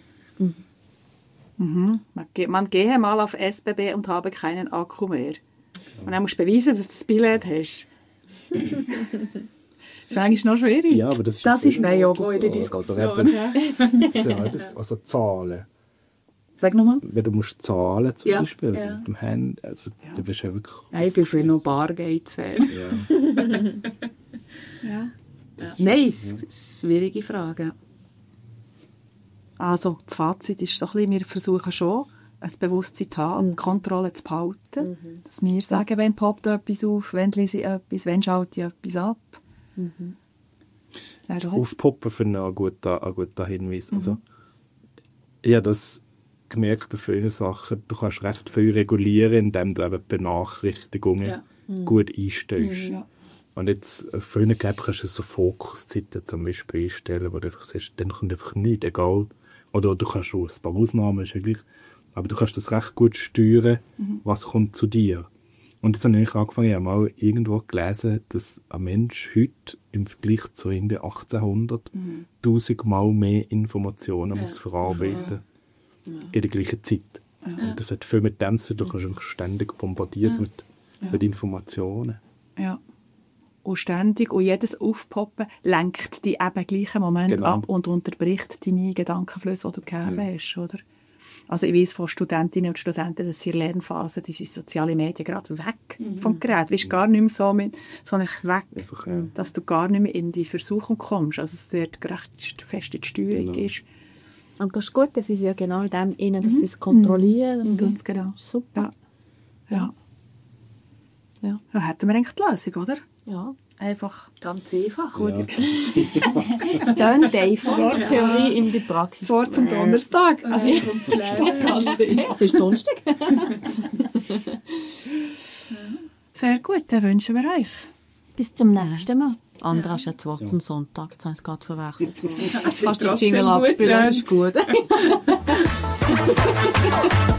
B: Mhm. Man, ge- man gehe mal auf S B B und habe keinen Akku mehr. Und dann musst du beweisen, dass du das Billett hast. Das ist eigentlich noch schwierig.
D: Ja, aber das,
F: Das ist eine
D: so,
F: gute
D: oder
F: Diskussion.
D: eben- das ist ja das- also Zahlen.
F: Sag nochmal.
D: Wenn du musst zahlen zum
F: Ja,
D: Beispiel
F: ja.
D: mit dem Handy, also du bist ja wirklich...
F: Nein, ich bin viel noch Bargeld-Fan.
D: Ja.
B: Ja.
F: Nein, es ist eine schwierige Frage.
B: Also das Fazit ist so ein bisschen, wir versuchen schon, ein Bewusstsein zu haben und Kontrolle zu behalten. Dass wir sagen, wenn poppt etwas auf, wenn lese ich etwas, wenn schalte ich etwas ab. Ja, du hast-
D: Aufpoppen finde ich ein guter, ein guter Hinweis. Also, ich habe das gemerkt bei vielen Sachen, du kannst recht viel regulieren, indem du eben Benachrichtigungen
F: Ja.
D: gut einstellst.
B: Ja.
D: Und jetzt auf vielen Apps kannst du so Fokuszeiten zum Beispiel einstellen, wo du einfach sagst, dann kommt einfach nichts, egal. Oder du kannst auch ein paar Ausnahmen, ist ja gleich. Aber du kannst das recht gut steuern, was kommt zu dir. Und jetzt habe ich angefangen, ich habe mal irgendwo gelesen, dass ein Mensch heute im Vergleich zu irgendwie achtzehnhundert tausendmal mehr Informationen muss verarbeiten in der gleichen Zeit. Und das hat viel mit dem zu tun, du kannst eigentlich ständig bombardiert mit, mit Informationen.
B: Ja. und ständig und jedes Aufpoppen lenkt die eben gleichen Moment
D: Genau.
B: ab und unterbricht deine Gedankenflüsse, die du gegeben
D: Ja.
B: hast, oder? Also ich weiss von Studentinnen und Studenten, dass sie in der Lernphase, die sind soziale Medien gerade weg vom Gerät. Du bist gar nicht mehr so mit, sondern weg,
D: Einfach, ja.
B: dass du gar nicht mehr in die Versuchung kommst. Also dass dort recht fest in die Steuerung
D: Genau.
B: ist.
A: Und das ist gut, das ist ja genau in dem innen, dass sie es kontrollieren. dass sie-
B: Ganz genau.
A: Super.
B: Ja. Ja.
A: Ja.
B: Da hätten wir eigentlich die Lösung, oder?
A: Ja.
B: Einfach
F: Ganz einfach.
D: Ja.
A: Es klingt einfach, die Theorie in die Praxis.
B: das Wort zum Donnerstag.
F: Also, ums Leben.
B: Ganz einfach.
A: Es ist Donnerstag.
B: Sehr gut, dann wünschen wir euch.
A: Bis zum nächsten Mal. Andra hast ja das Wort zum Sonntag, jetzt habe ich es gerade verwechselt. Kannst du den
F: trotzdem
A: Jingle
F: gut,
A: abspielen,
F: ja.
A: das ist gut.